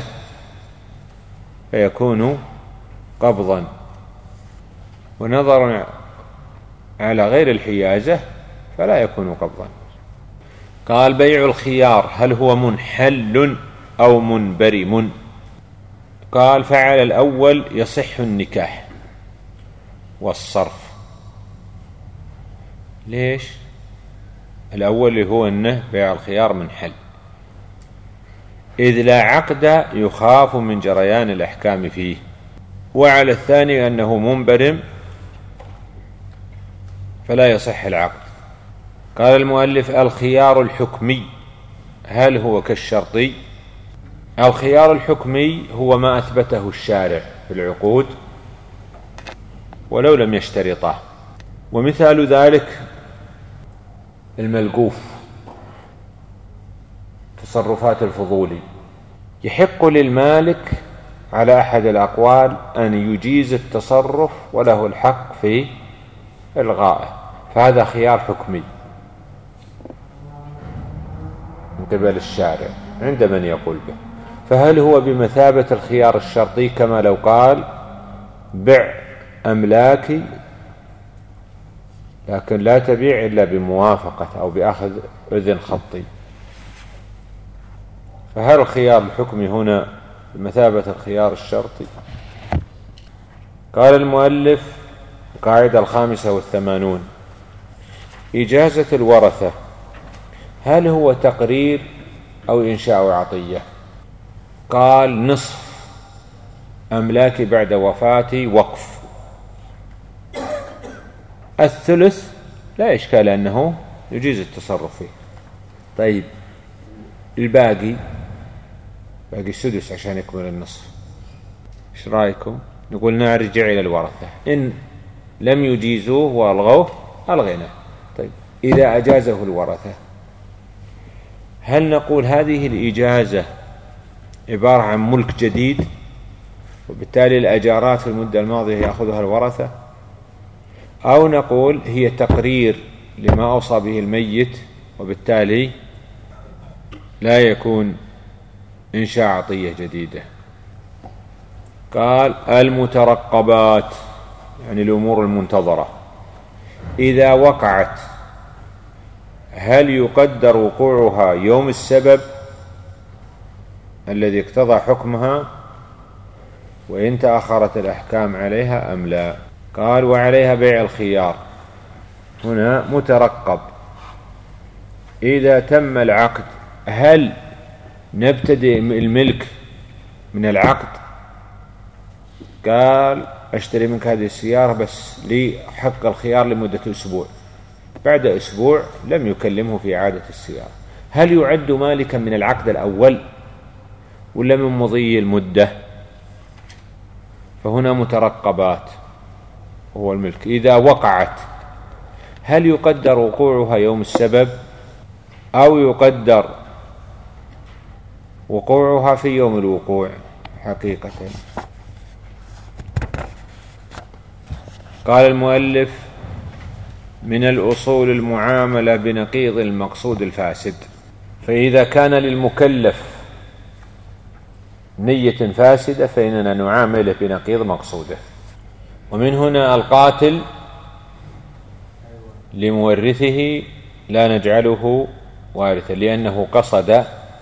فيكون قبضا، ونظر على غير الحيازة فلا يكون قبضا. قال: بيع الخيار هل هو منحل أو منبرم؟ قال: فعل الأول يصح النكاح والصرف. ليش؟ الأول اللي هو أنه بيع الخيار منحل، إذ لا عقد يخاف من جريان الأحكام فيه. وعلى الثاني أنه منبرم فلا يصح العقد. قال المؤلف: الخيار الحكمي هل هو كالشرطي؟ الخيار الحكمي هو ما أثبته الشارع في العقود ولو لم يشترطه، ومثال ذلك الملقوف، تصرفات الفضولي، يحق للمالك على أحد الأقوال أن يجيز التصرف وله الحق في إلغائه، فهذا خيار حكمي من قبل الشارع عند من يقول به. فهل هو بمثابة الخيار الشرطي كما لو قال بع أملاكي لكن لا تبيع إلا بموافقة أو بأخذ إذن خطي؟ فهل الخيار الحكمي هنا بمثابة الخيار الشرطي؟ قال المؤلف: القاعدة الخامسة والثمانون: إجازة الورثة هل هو تقرير أو إنشاء عطية؟ قال: نصف أملاكي بعد وفاتي وقف، الثلث لا إشكال أنه يجيز التصرف فيه. طيب الباقي، باقي السدس عشان يكمل النصف، إيش رأيكم؟ نقول نرجع إلى الورثة، إن لم يجيزوه وألغوه ألغينا. طيب إذا أجازه الورثة هل نقول هذه الإجازة عبارة عن ملك جديد وبالتالي الأجارات في المدة الماضية يأخذها الورثة، أو نقول هي تقرير لما أوصى به الميت وبالتالي لا يكون إنشاء عطية جديدة؟ قال: المترقبات يعني الأمور المنتظرة إذا وقعت هل يقدر وقوعها يوم السبب الذي اقتضى حكمها وإن تأخرت الأحكام عليها أم لا؟ قال: وعليها بيع الخيار. هنا مترقب إذا تم العقد هل نبتدئ الملك من العقد؟ قال: أشتري منك هذه السيارة بس لي حق الخيار لمدة أسبوع، بعد أسبوع لم يكلمه في إعادة السيارة، هل يعد مالكا من العقد الأول ولا من مضي المدة؟ فهنا مترقبات هو الملك إذا وقعت هل يقدر وقوعها يوم السبب أو يقدر وقوعها في يوم الوقوع حقيقة؟ قال المؤلف: من الأصول المعاملة بنقيض المقصود الفاسد. فإذا كان للمكلف نية فاسدة فإننا نعامله بنقيض مقصوده. ومن هنا القاتل لمورثه لا نجعله وارثا لأنه قصد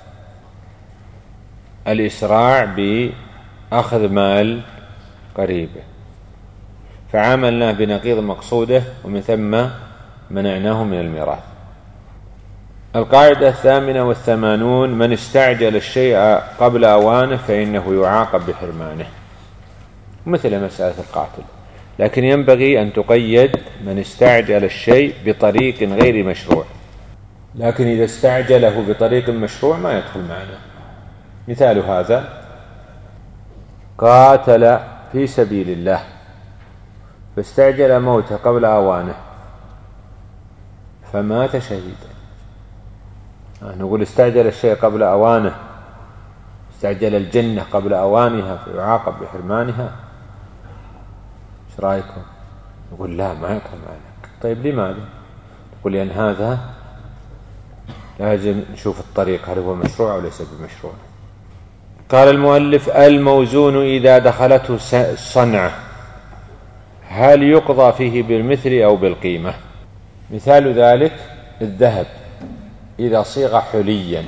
الإسراع بأخذ مال قريبه، فعاملناه بنقيض مقصوده ومن ثم منعناه من الميراث. القاعدة الثامنة والثمانون: من استعجل الشيء قبل أوانه فإنه يعاقب بحرمانه، مثل مسألة القاتل، لكن ينبغي أن تقيد من استعجل الشيء بطريق غير مشروع، لكن إذا استعجله بطريق مشروع ما يدخل معنا. مثال هذا: قاتل في سبيل الله فاستعجل موته قبل أوانه فمات شهيدا. نقول استعجل الشيء قبل أوانه، استعجل الجنة قبل أوانها فيعاقب بحرمانها. ايش رأيكم؟ نقول لا، ما يدخل معنا. طيب لماذا؟ نقول لأن هذا لازم نشوف الطريق هل هو مشروع أو ليس بمشروع. قال المؤلف: الموزون إذا دخلته صنعة هل يقضى فيه بالمثل أو بالقيمة؟ مثال ذلك الذهب إذا صيغ حليا،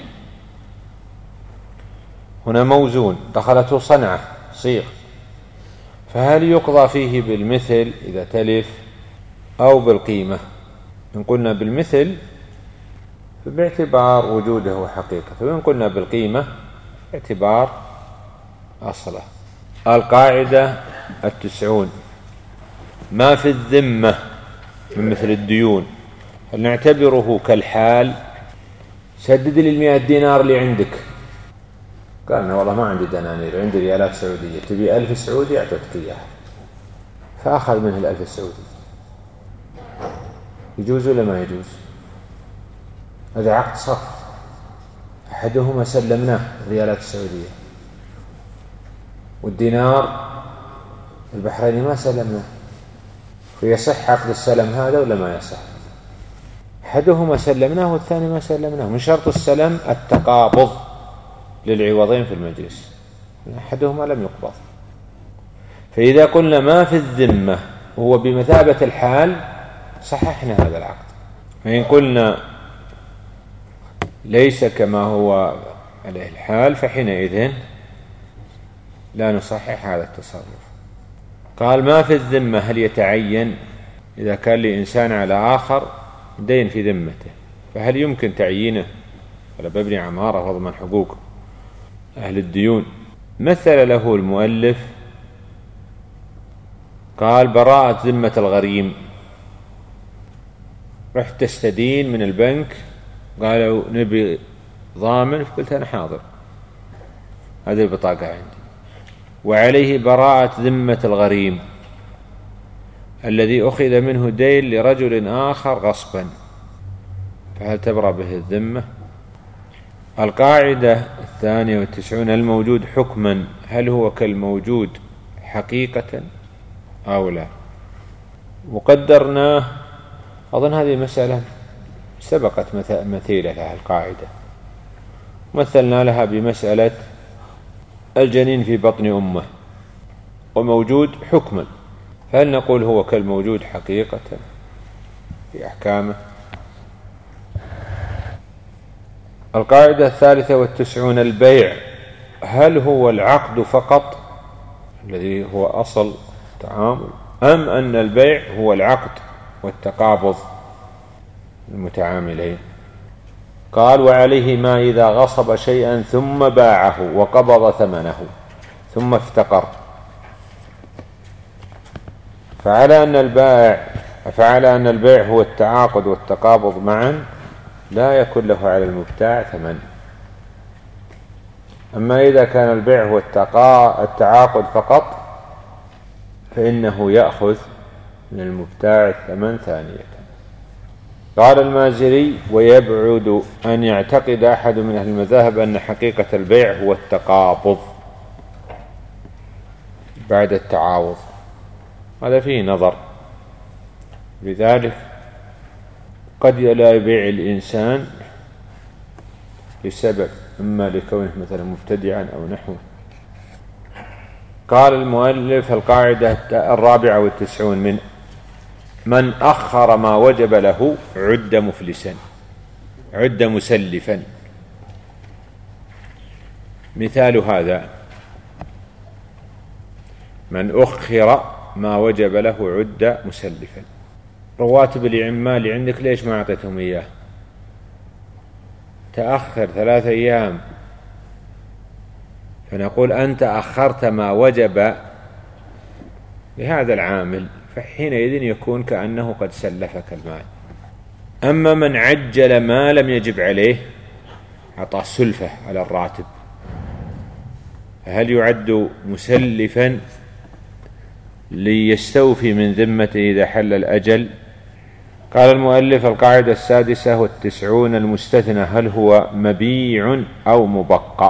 هنا موزون دخلته صنعة صيغ، فهل يقضى فيه بالمثل إذا تلف أو بالقيمة؟ إن قلنا بالمثل فباعتبار وجوده حقيقة، وإن قلنا بالقيمة باعتبار أصله. القاعدة التسعون: ما في الذمة من مثل الديون هل نعتبره كالحال؟ سدد لي المئة دينار اللي عندك. قال أنا والله ما عندي دنانير، عندي ريالات سعودية، تبي ألف سعودي أعطيتك إياها، فأخذ منه الألف السعودي. يجوز ولا ما يجوز؟ هذا عقد صرف، أحدهما سلمناه الريالات السعودية، والدينار البحريني ما سلمناه، فيصح عقد السلم هذا ولا ما يصح؟ أحدهما سلمناه والثاني ما سلمناه. من شرط السلم التقابض للعوضين في المجلس، أحدهما لم يقبض. فإذا قلنا ما في الذمة هو بمثابة الحال صححنا هذا العقد، فإن قلنا ليس كما هو عليه الحال فحينئذ لا نصحح هذا التصرف. قال: ما في الذمة هل يتعين؟ إذا كان لإنسان على آخر دين في ذمته فهل يمكن تعيينه؟ ولا ببني عمارة وضمن حقوق أهل الديون. مثل له المؤلف قال: براءة ذمة الغريم، رحت تستدين من البنك قالوا نبي ضامن، فقلت أنا حاضر، هذه البطاقة عندي، وعليه براءة ذمة الغريم الذي أخذ منه دين لرجل آخر غصبا، فهل تبرأ به الذمة؟ القاعدة الثانية والتسعون: الموجود حكما هل هو كالموجود حقيقة أو لا؟ وقدرناه، أظن هذه مسألة سبقت مثيلة لها القاعدة، مثلنا لها بمسألة الجنين في بطن أمه وموجود حكما، فهل نقول هو كالموجود حقيقة في أحكامه؟ القاعدة الثالثة والتسعون: البيع هل هو العقد فقط الذي هو أصل التعامل، أم أن البيع هو العقد والتقابض المتعاملين؟ قال: وعليه ما إذا غصب شيئا ثم باعه وقبض ثمنه ثم افتقر، فعلى أن البائع فعلى أن البيع هو التعاقد والتقابض معا لا يكون له على المبتاع ثمن. أما إذا كان البيع هو التعاقد فقط فإنه يأخذ من المبتاع الثمن ثانية. قال المازري: ويبعد أن يعتقد أحد من أهل المذاهب أن حقيقة البيع هو التقابض بعد التعاوض، هذا فيه نظر، لذلك قد لا يبيع الإنسان لسبب، إما لكونه مثلا مبتدعا أو نحوه. قال المؤلف: القاعدة الرابعة والتسعون: من من أخر ما وجب له عد مفلسا، عد مسلفا. مثال هذا: من أخر ما وجب له عد مسلفا، رواتب العمال اللي عندك ليش ما أعطيتهم إياه؟ تأخر ثلاثة أيام، فنقول أنت أخرت ما وجب لهذا العامل، فحينئذ يكون كأنه قد سلفك المال. أما من عجل ما لم يجب عليه أعطاه سلفة على الراتب، هل يعد مسلفا ليستوفي من ذمته إذا حل الأجل؟ قال المؤلف: القاعدة السادسة والتسعون المستثنى، هل هو مبيع أو مبقى؟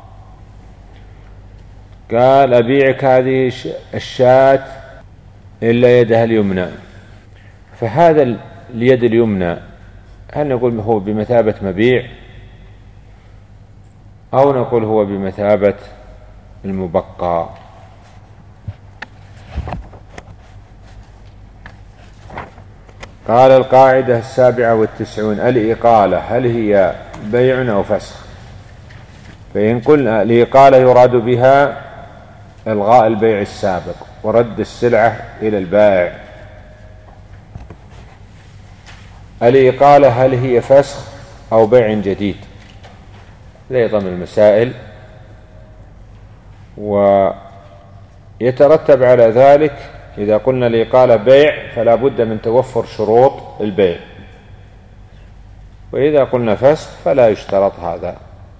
قال: أبيعك هذه الشاة إلا يدها اليمنى، فهذا اليد اليمنى هل نقول هو بمثابة مبيع أو نقول هو بمثابة المبقى؟ قال: القاعدة السابعة والتسعون الإقالة، هل هي بيع أو فسخ؟ فإن قلنا الإقالة يراد بها إلغاء البيع السابق ورد السلعة إلى البائع. الإقالة هل هي فسخ أو بيع جديد؟ ليضم المسائل، ويترتب على ذلك إذا قلنا الإقالة بيع فلا بد من توفر شروط البيع، وإذا قلنا فسخ فلا يشترط هذا.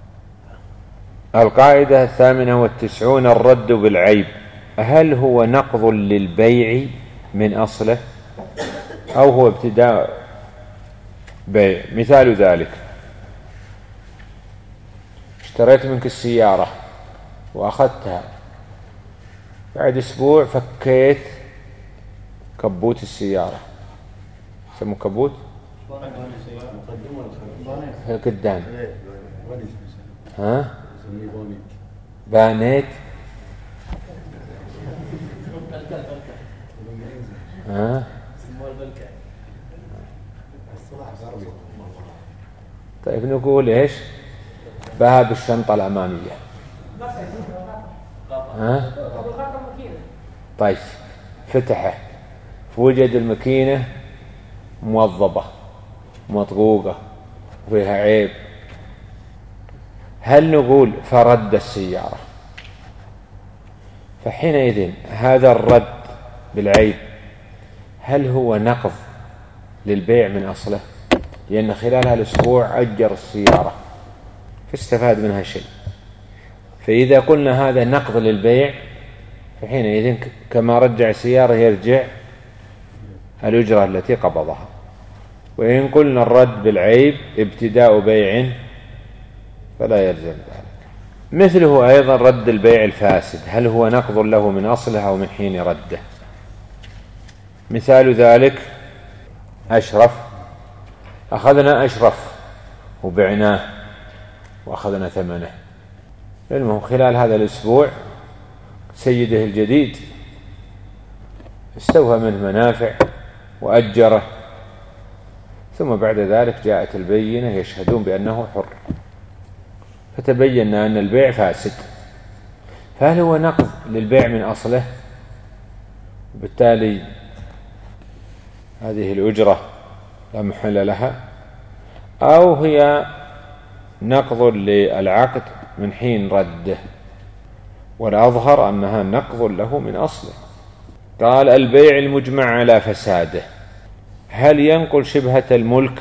القاعدة الثامنة والتسعون الرد بالعيب، هل هو نقض للبيع من أصله أو هو ابتداء بيع؟ مثال ذلك: اشتريت منك السيارة وأخذتها، بعد أسبوع فكيت كبوت السيارة، سموه كبوت قدام، ها بانيت، ها طيب نقول ايش؟ بها بالشنطة الأمامية، ها طيب فتحه فوجد الماكينة موظبة مطقوقة وفيها عيب، هل نقول فرد السيارة؟ فحينئذ هذا الرد بالعيب هل هو نقض للبيع من أصله؟ لأن خلال هالأسبوع أجر السيارة فاستفاد منها شيء، فإذا قلنا هذا نقض للبيع فحينئذ كما رجع السيارة يرجع الأجرة التي قبضها. وإن قلنا الرد بالعيب ابتداء بيع فلا يلزم ذلك. مثله أيضا رد البيع الفاسد، هل هو نقض له من أصله أو من حين رده؟ مثال ذلك: أشرف، أخذنا أشرف وبعناه وأخذنا ثمنه، المهم خلال هذا الأسبوع سيده الجديد استوفى منه منافع وأجره، ثم بعد ذلك جاءت البينة يشهدون بأنه حر، فتبين أن البيع فاسد، فهل هو نقض للبيع من أصله؟ وبالتالي هذه الأجرة لا محل لها، أو هي نقض للعقد من حين رده؟ والأظهر أنها نقض له من أصله. قال: البيع المجمع على فساده، هل ينقل شبهة الملك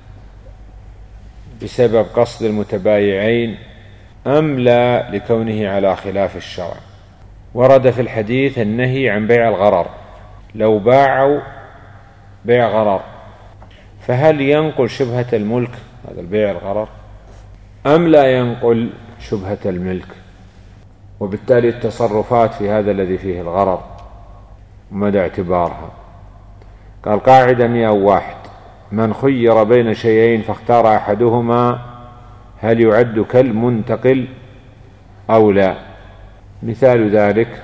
بسبب قصد المتبايعين أم لا لكونه على خلاف الشرع؟ ورد في الحديث النهي عن بيع الغرر، لو باعوا بيع غرر فهل ينقل شبهة الملك هذا البيع الغرر أم لا ينقل شبهة الملك؟ وبالتالي التصرفات في هذا الذي فيه الغرر مدى اعتبارها. قال: قاعدة مئة وواحد: من خير بين شيئين فاختار أحدهما هل يعد كالمنتقل أو لا؟ مثال ذلك: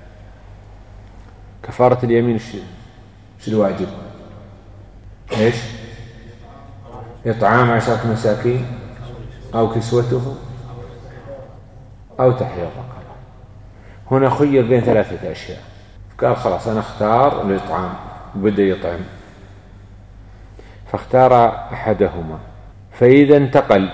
كفارة اليمين شو الواجب؟ إيش؟ إطعام عشرة مساكين أو كسوتهم أو تحرير رقبة. هنا خير بين ثلاثة أشياء، قال خلاص أنا اختار الإطعام وبدأ يطعم، فاختار أحدهما، فإذا انتقل،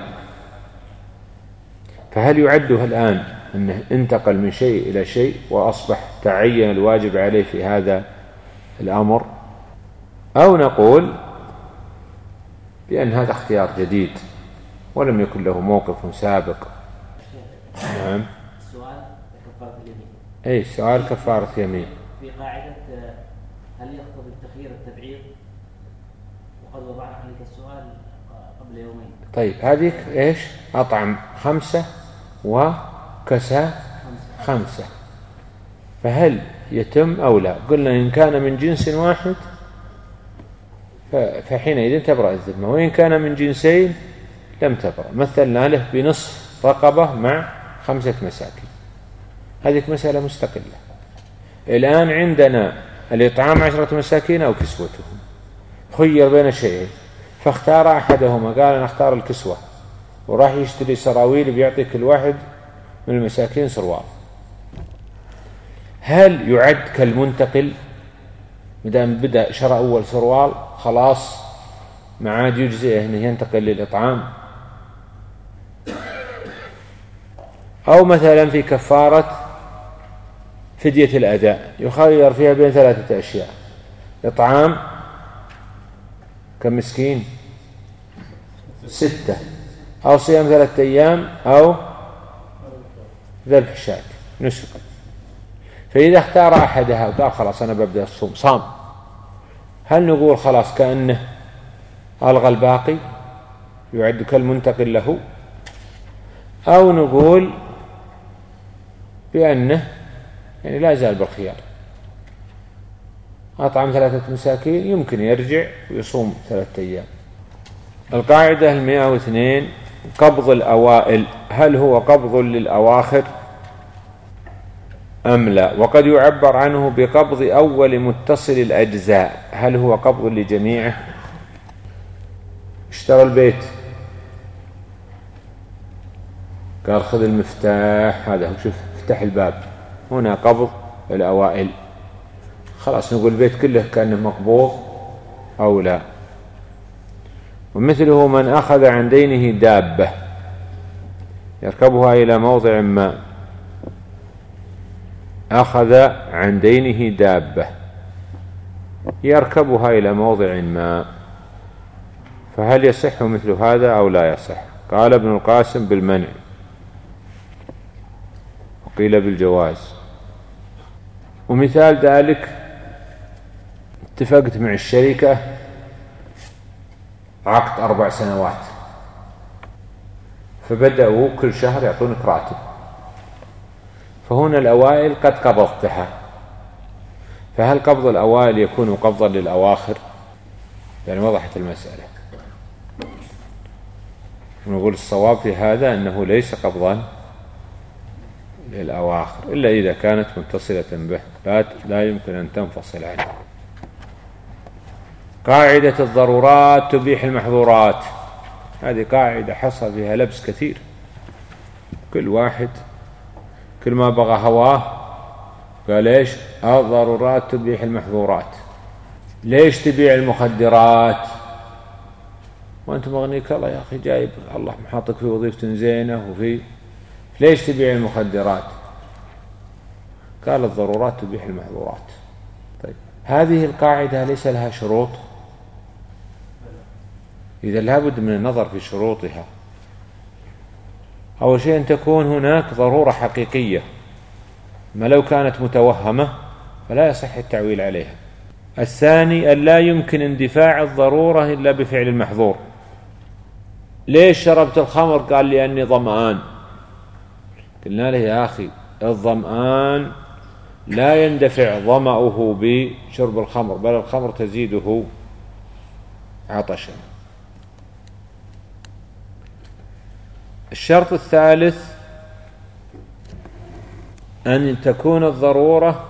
فهل يعده الآن أنه انتقل من شيء إلى شيء وأصبح تعين الواجب عليه في هذا الأمر، أو نقول بأن هذا اختيار جديد ولم يكن له موقف سابق؟ نعم. السؤال كفارة اليمين. أي سؤال كفارة يمين. في قاعدة هل يقتضي التخيير التبعيض؟ وقد وضعنا عليك السؤال قبل يومين. طيب هذه إيش؟ أطعم خمسة وكسى خمسة، فهل يتم أو لا؟ قلنا إن كان من جنس واحد فحينئذ تبرأ الذمة، وإن كان من جنسين لم تبرأ. مثلنا له بنصف رقبة مع خمسة مساكين، هذه مسألة مستقلة. الآن عندنا الإطعام عشرة مساكين أو كسوتهم، خير بين شيئين فاختار أحدهما، قال أنا اختار الكسوة، وراح يشتري سراويل بيعطي كل واحد من المساكين سروال. هل يعد كالمنتقل؟ مدام بدأ شرى أول سروال خلاص ما عاد يجزئه أنه ينتقل للإطعام؟ أو مثلا في كفارة فدية الأداء يخير فيها بين ثلاثة أشياء: إطعام كم مسكين؟ ستة، أو صيام ثلاثة أيام، أو ذبح شاة نسك. فإذا اختار أحدها وقال خلاص أنا ببدأ الصوم، صام، هل نقول خلاص كأنه ألغى الباقي يعد كالمنتقل له، أو نقول بأنه يعني لا زال بالخيار، أطعم ثلاثة مساكين يمكن يرجع ويصوم ثلاثة أيام؟ القاعدة المئة واثنين: قبض الأوائل، هل هو قبض للأواخر أم لا؟ وقد يعبر عنه بقبض أول متصل الأجزاء، هل هو قبض لجميعه؟ اشترى البيت، قال خذ المفتاح هذا، شوف افتح الباب، هنا قبض الأوائل، خلاص نقول البيت كله كأنه مقبوض أو لا؟ ومثله من أخذ عن دينه دابة يركبها إلى موضع ما، أخذ عن دينه دابة يركبها إلى موضع ما، فهل يصح مثل هذا أو لا يصح؟ قال ابن القاسم بالمنع، وقيل بالجواز. ومثال ذلك: اتفقت مع الشركة عقد أربع سنوات، فبدأوا كل شهر يعطونك راتب، فهنا الأوائل قد قبضتها، فهل قبض الأوائل يكون قبضا للأواخر؟ يعني وضحت المسألة. ونقول الصواب في هذا أنه ليس قبضا للأواخر إلا إذا كانت متصلة به، لا, لا يمكن أن تنفصل عنه. قاعدة الضرورات تبيح المحظورات، هذه قاعدة حصل فيها لبس كثير، كل واحد كل ما بغى هواه قال إيش؟ الضرورات تبيح المحظورات. ليش تبيع المخدرات وأنت مغنيك الله يا أخي، جايب الله محاطك في وظيفة زينة وفي، ليش تبيع المخدرات؟ قال الضرورات تبيح المحظورات. طيب هذه القاعدة ليس لها شروط؟ إذا لابد من النظر في شروطها. أول شيء أن تكون هناك ضرورة حقيقية، ما لو كانت متوهمة فلا يصح التعويل عليها. الثاني أن لا يمكن اندفاع الضرورة إلا بفعل المحظور. ليش شربت الخمر؟ قال لي أني ظمآن. قلنا له يا أخي الظمآن لا يندفع ظمأه بشرب الخمر، بل الخمر تزيده عطشا. الشرط الثالث أن تكون الضرورة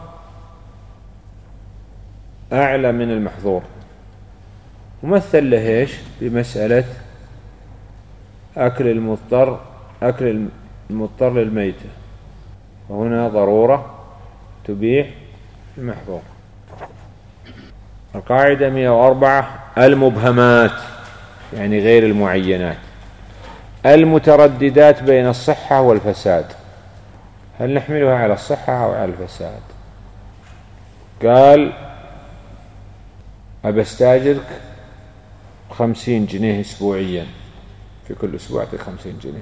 أعلى من المحظور. ومثل له إيش؟ بمسألة أكل المضطر أكل المضطر للميتة، وهنا ضرورة تبيح المحظور. القاعدة مئة وأربعة المبهمات، يعني غير المعينات، المترددات بين الصحة والفساد، هل نحملها على الصحة أو على الفساد؟ قال أبى استاجرك خمسين جنيه أسبوعيا، في كل أسبوع أعطيك خمسين جنيه.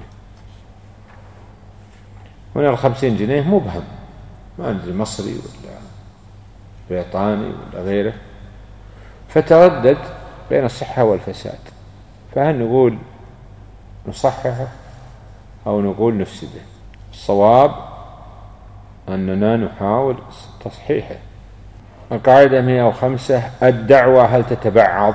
هنا الخمسين جنيه مبهم، ما أدري مصري ولا بريطاني ولا غيره، فتردد بين الصحة والفساد، فهل نقول نصححه أو نقول نفسده؟ الصواب أننا نحاول تصحيحه. القاعدة مئة وخمسة الدعوة هل تتبعض؟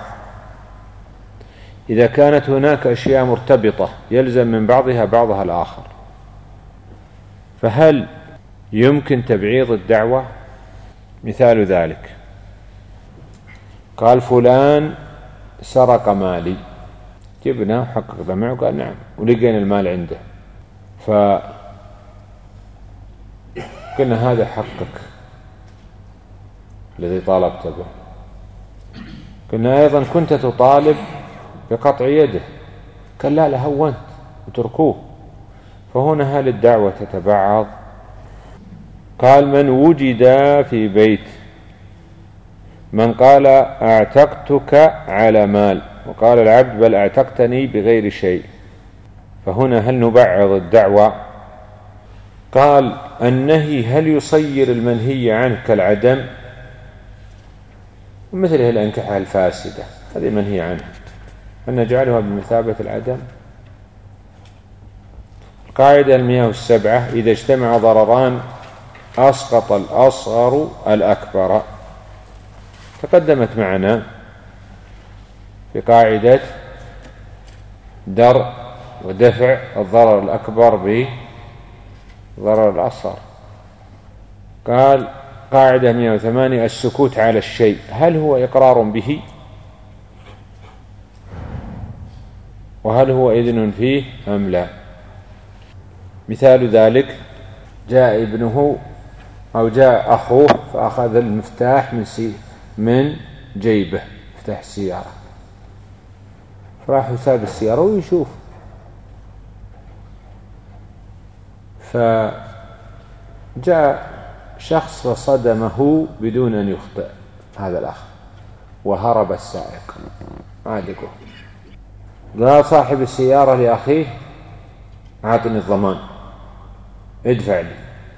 إذا كانت هناك أشياء مرتبطة يلزم من بعضها بعضها الآخر، فهل يمكن تبعيض الدعوة؟ مثال ذلك قال فلان سرق مالي، جبنا وحققنا معه قال نعم ولقينا المال عنده، فقلنا هذا حقك الذي طالبت به. قلنا أيضا كنت تطالب بقطع يده، قال لا لا هونت وتركوه، فهنا هل الدعوة تتبعض؟ قال من وجد في بيت من قال اعتقتك على مال وقال العبد بل اعتقتني بغير شيء، فهنا هل نبعض الدعوة؟ قال النهي هل يصير المنهي عنه كالعدم؟ مثل الأنكحة الفاسدة هذه منهي عنها، أن نجعلها بمثابة العدم؟ القاعدة المئة والسبعة إذا اجتمع ضرران أسقط الأصغر الأكبر، تقدمت معنا بقاعدة درء ودفع الضرر الأكبر بضرر الأصغر. قال قاعدة مئة وثمانية السكوت على الشيء هل هو إقرار به وهل هو إذن فيه أم لا؟ مثال ذلك جاء ابنه أو جاء أخوه فأخذ المفتاح من سي من جيبه، مفتاح السيارة، فراح يساب السيارة ويشوف، فجاء شخص فصدمه بدون أن يخطئ هذا الأخ وهرب السائق، عادقه. قال صاحب السيارة لأخيه أعطني الضمان ادفع لي،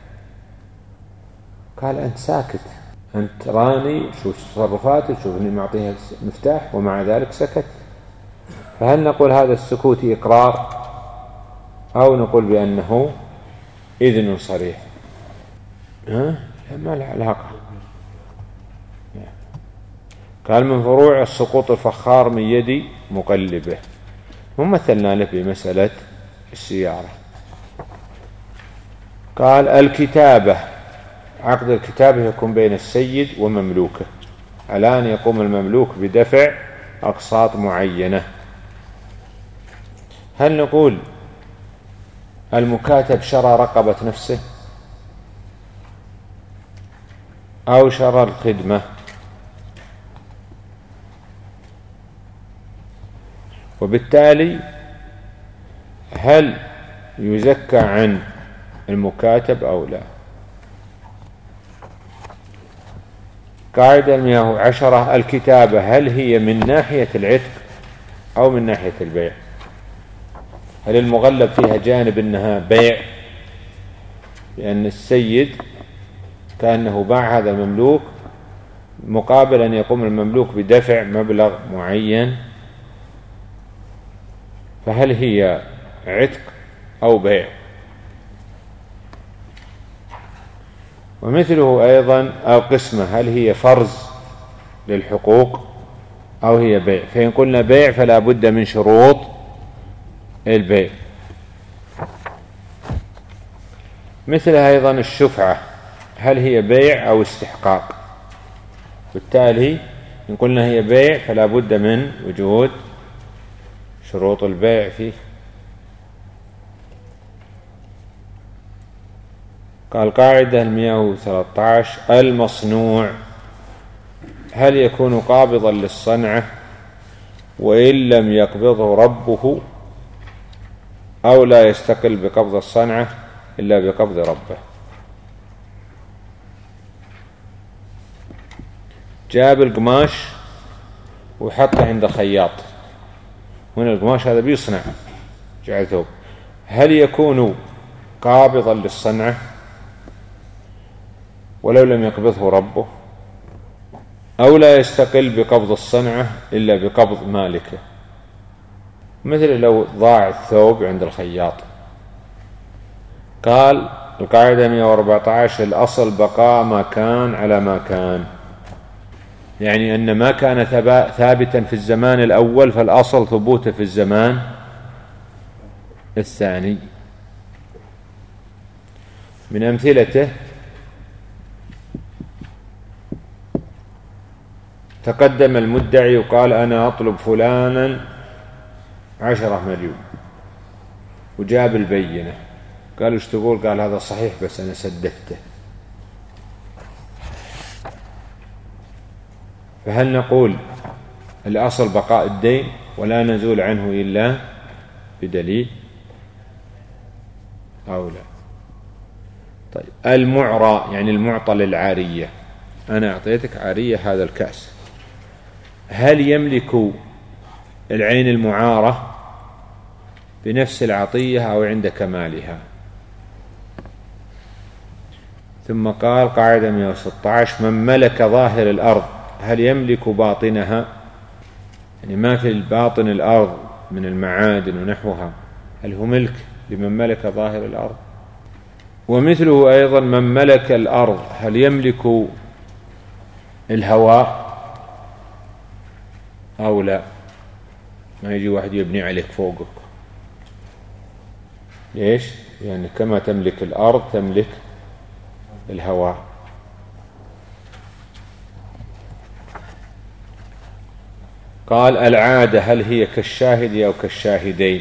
قال أنت ساكت، أنت راني شوف تصرفاتي شوفني معطيها المفتاح ومع ذلك سكت، فهل نقول هذا السكوت إقرار أو نقول بأنه إذن صريح؟ ها؟ ما له علاقة. قال من فروع السقوط الفخار من يد مقلبه، ومثلنا له بمسألة السيارة. قال الكتابة عقد الكتابة يكون بين السيد ومملوكه على أن يقوم المملوك بدفع أقساط معينة، هل نقول المكاتب شرى رقبة نفسه أو شرى الخدمة؟ وبالتالي هل يزكى عن المكاتب أو لا؟ قاعدة مئة وعشرة الكتابة هل هي من ناحية العتق أو من ناحية البيع؟ هل المغلب فيها جانب أنها بيع لأن السيد كأنه باع هذا المملوك مقابل أن يقوم المملوك بدفع مبلغ معين، فهل هي عتق أو بيع؟ ومثله أيضا القسمة هل هي فرز للحقوق أو هي بيع؟ فإن قلنا بيع فلا بد من شروط البيع. مثلها أيضا الشفعة هل هي بيع أو استحقاق؟ بالتالي إن قلنا هي بيع فلا بد من وجود شروط البيع فيه. قال قاعدة المئة وثلاثة عشر المصنوع هل يكون قابضا للصنعة وإن لم يقبضه ربه، أو لا يستقل بقبض الصنعة إلا بقبض ربه؟ جاب القماش وحطه عند خياط، هنا القماش هذا بيصنع جعل ثوب، هل يكون قابضا للصنعة ولو لم يقبضه ربه، أو لا يستقل بقبض الصنعة إلا بقبض مالكه؟ مثل لو ضاع الثوب عند الخياط. قال القاعدة مئة وأربعة عشر: الأصل بقاء ما كان على ما كان، يعني أن ما كان ثابتا في الزمان الأول فالأصل ثبوته في الزمان الثاني. من أمثلته تقدم المدعي وقال أنا أطلب فلانا عشرة مليون، وجاب البينة، قالوا ايش تقول؟ قال هذا صحيح بس أنا سددته. فهل نقول الأصل بقاء الدين ولا نزول عنه إلا بدليل أو لا؟ طيب المعرى يعني المعطى للعارية، أنا أعطيتك عارية هذا الكأس، هل يملك العين المعارة بنفس العطية أو عند كمالها؟ ثم قال قاعدة مئة وستة عشر: من ملك ظاهر الأرض هل يملك باطنها؟ يعني ما في الباطن الأرض من المعادن ونحوها، هل هو ملك لمن ملك ظاهر الأرض؟ ومثله أيضا من ملك الأرض هل يملك الهواء أو لا؟ ما يجي واحد يبني عليك فوقك، ليش؟ يعني كما تملك الأرض تملك الهواء. قال العادة هل هي كالشاهد أو كالشاهدين؟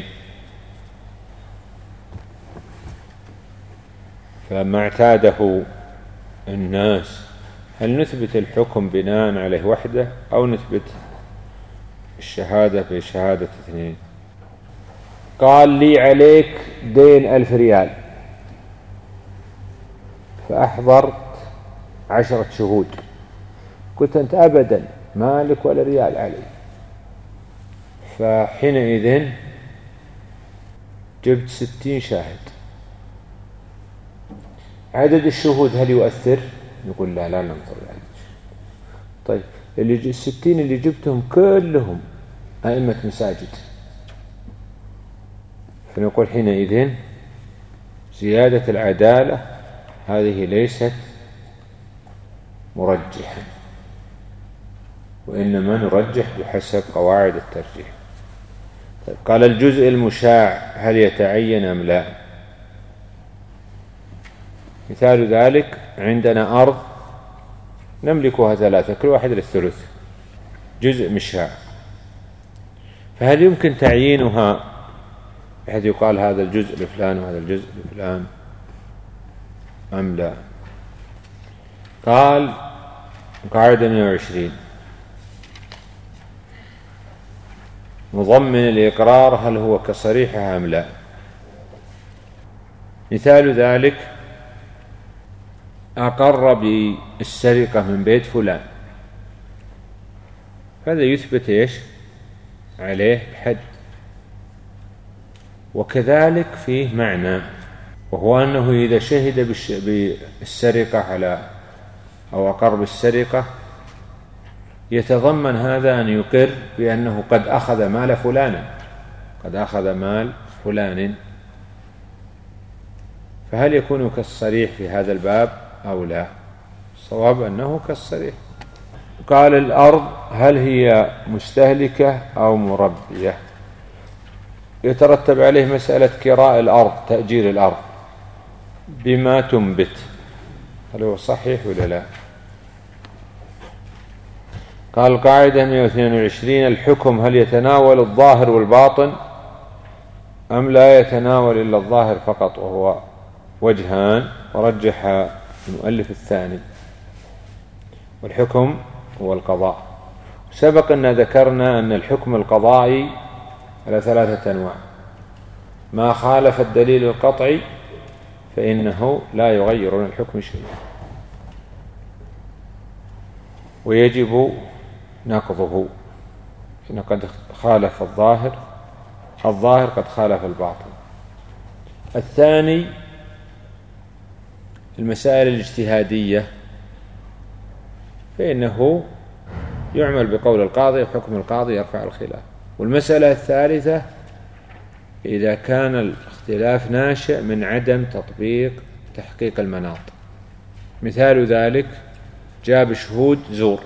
فما اعتاده الناس هل نثبت الحكم بناء عليه وحده أو نثبت الشهادة بشهادة اثنين؟ قال لي عليك دين ألف ريال فأحضرت عشرة شهود، قلت أنت أبدا مالك ولا ريال علي، فحينئذ جبت ستين شاهد، عدد الشهود هل يؤثر؟ يقول لا لا ننظر يعني. طيب اللي الستين اللي جبتهم كلهم أئمة مساجد، فنقول حينئذ زيادة العدالة هذه ليست مرجحة، وإنما نرجح بحسب قواعد الترجيح. طيب قال الجزء المشاع هل يتعين أم لا؟ مثال ذلك عندنا أرض نملكها ثلاثة كل واحد للثلث، جزء مشاع، فهل يمكن تعيينها بحيث يقال هذا الجزء لفلان وهذا الجزء لفلان أم لا؟ قال قاعدة مئة وعشرين: مضمن الإقرار هل هو كصريحها أم لا؟ مثال ذلك أقر بالسرقة من بيت فلان، هذا يثبت إيش عليه الحد. وكذلك فيه معنى، وهو أنه إذا شهد بالسرقة على أو أقر بالسرقة يتضمن هذا أن يقر بأنه قد أخذ مال فلان، قد أخذ مال فلان، فهل يكون كالصريح في هذا الباب أو لا؟ الصواب أنه كالصريح. قال الأرض هل هي مستهلكة أو مربية؟ يترتب عليه مسألة كراء الأرض، تأجير الأرض بما تنبت، هل هو صحيح ولا لا؟ قال القاعدة مئة واثنين وعشرين: الحكم هل يتناول الظاهر والباطن أم لا يتناول إلا الظاهر فقط؟ وهو وجهان، ورجح المؤلف الثاني. والحكم هو القضاء. سبق أن ذكرنا أن الحكم القضائي على ثلاثة أنواع: ما خالف الدليل القطعي فإنه لا يغير من الحكم شيئا ويجب نقضه، إنه قد خالف الظاهر الظاهر قد خالف الباطن. الثاني المسائل الاجتهادية، فإنه يعمل بقول القاضي وحكم القاضي يرفع الخلاف. والمسألة الثالثة إذا كان الاختلاف ناشئ من عدم تطبيق تحقيق المناط. مثال ذلك جاب شهود زور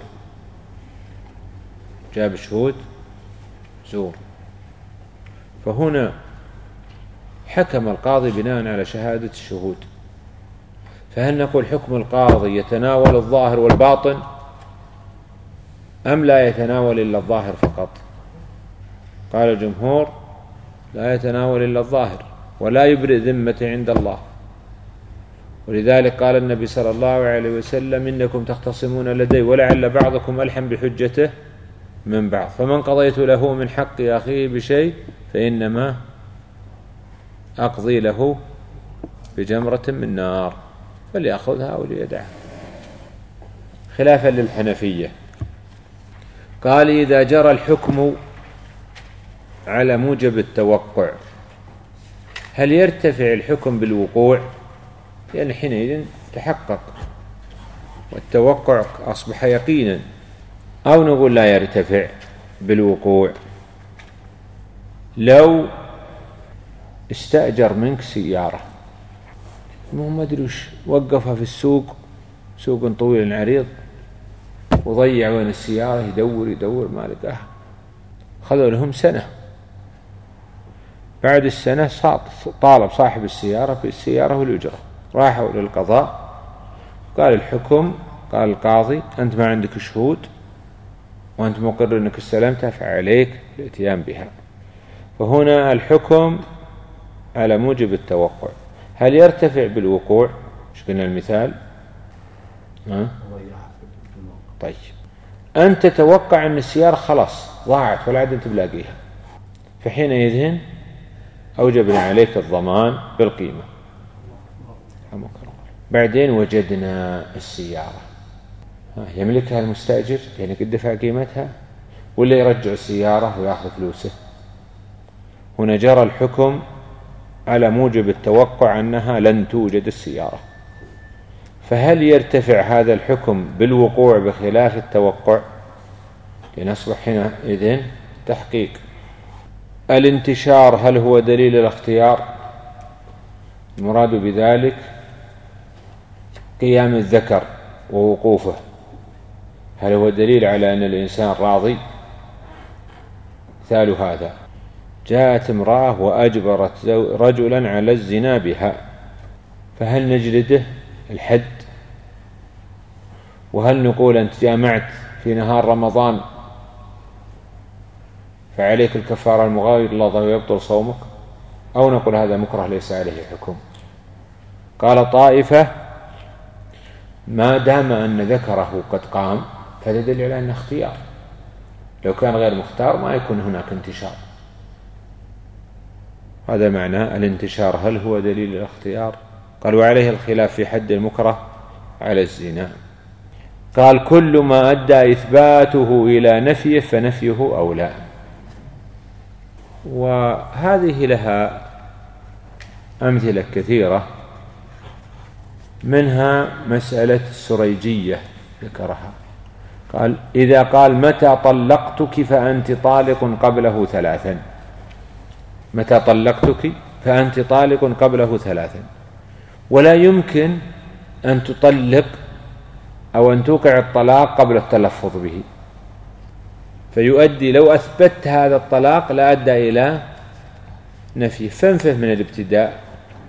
جاب شهود زور فهنا حكم القاضي بناء على شهادة الشهود، فهل نقول حكم القاضي يتناول الظاهر والباطن أم لا يتناول إلا الظاهر فقط؟ قال الجمهور لا يتناول إلا الظاهر ولا يبرئ ذمته عند الله. ولذلك قال النبي صلى الله عليه وسلم: إنكم تختصمون لدي ولعل بعضكم ألحم بحجته من بعض، فمن قضيت له من حق أخيه بشيء فإنما أقضي له بجمرة من نار فليأخذها أو ليدعها، خلافا للحنفية. قال: إذا جرى الحكم على موجب التوقع هل يرتفع الحكم بالوقوع؟ لأن حينئذ تحقق والتوقع أصبح يقينا، أو نقول لا يرتفع بالوقوع. لو استأجر منك سيارة ما أدري وش وقفها في السوق، سوق طويل عريض، وضيع وين السيارة، يدور يدور ما لقاها، خذوا لهم سنة. بعد السنة طالب صاحب السيارة بالسيارة والأجرة، راحوا للقضاء قال الحكم، قال القاضي: أنت ما عندك شهود وأنت مقر أنك استلمتها فعليك الاتيان بها. فهنا الحكم على موجب التوقع. هل يرتفع بالوقوع؟ ايش قلنا المثال؟ ها؟ طيب أنت تتوقع أن السيارة خلاص ضاعت ولا عاد أنت بلاقيها، فحينئذ أوجبنا عليك الضمان بالقيمة. بعدين وجدنا السيارة يملكها المستأجر يعني قد دفع قيمتها، ولا يرجع السيارة ويأخذ فلوسه. هنا جرى الحكم على موجب التوقع أنها لن توجد السيارة، فهل يرتفع هذا الحكم بالوقوع بخلاف التوقع؟ لنصبح هنا إذن تحقيق. الانتشار هل هو دليل الاختيار؟ المراد بذلك قيام الذكر ووقوفه، هل هو دليل على أن الإنسان راضي؟ مثال هذا: جاءت امرأة وأجبرت رجلا على الزنا بها، فهل نجلده الحد؟ وهل نقول أنت جامعت في نهار رمضان فعليك الكفارة المغلظة ويبطل صومك؟ أو نقول هذا مكره ليس عليه حكم؟ قال طائفة: ما دام أن ذكره قد قام فتدل على أنه اختيار، لو كان غير مختار ما يكون هناك انتشار. هذا معنى الانتشار، هل هو دليل الاختيار؟ قال: وعليه الخلاف في حد المكره على الزنا. قال: كل ما أدى إثباته إلى نفيه فنفيه أولى. وهذه لها أمثلة كثيرة، منها مسألة السريجية ذكرها، قال: إذا قال متى طلقتك فأنت طالق قبله ثلاثا، متى طلقتك فأنت طالق قبله ثلاثا، ولا يمكن أن تطلق أو أن توقع الطلاق قبل التلفظ به، فيؤدي لو أثبت هذا الطلاق لا أدى إلى نفيه، فانفه من الابتداء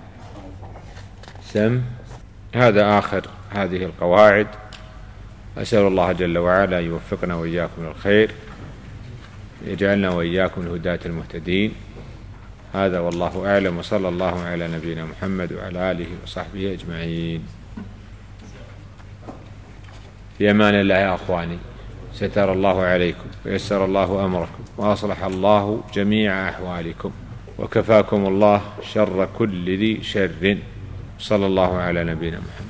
سم. هذا آخر هذه القواعد. أسأل الله جل وعلا يوفقنا وإياكم للخير، يجعلنا وإياكم الهداة المهتدين. هذا والله أعلم، وصلى الله على نبينا محمد وعلى آله وصحبه أجمعين. في أمان الله يا أخواني. ستر الله عليكم ويسر الله أمركم وأصلح الله جميع أحوالكم وكفاكم الله شر كل ذي شر. صلى الله على نبينا محمد.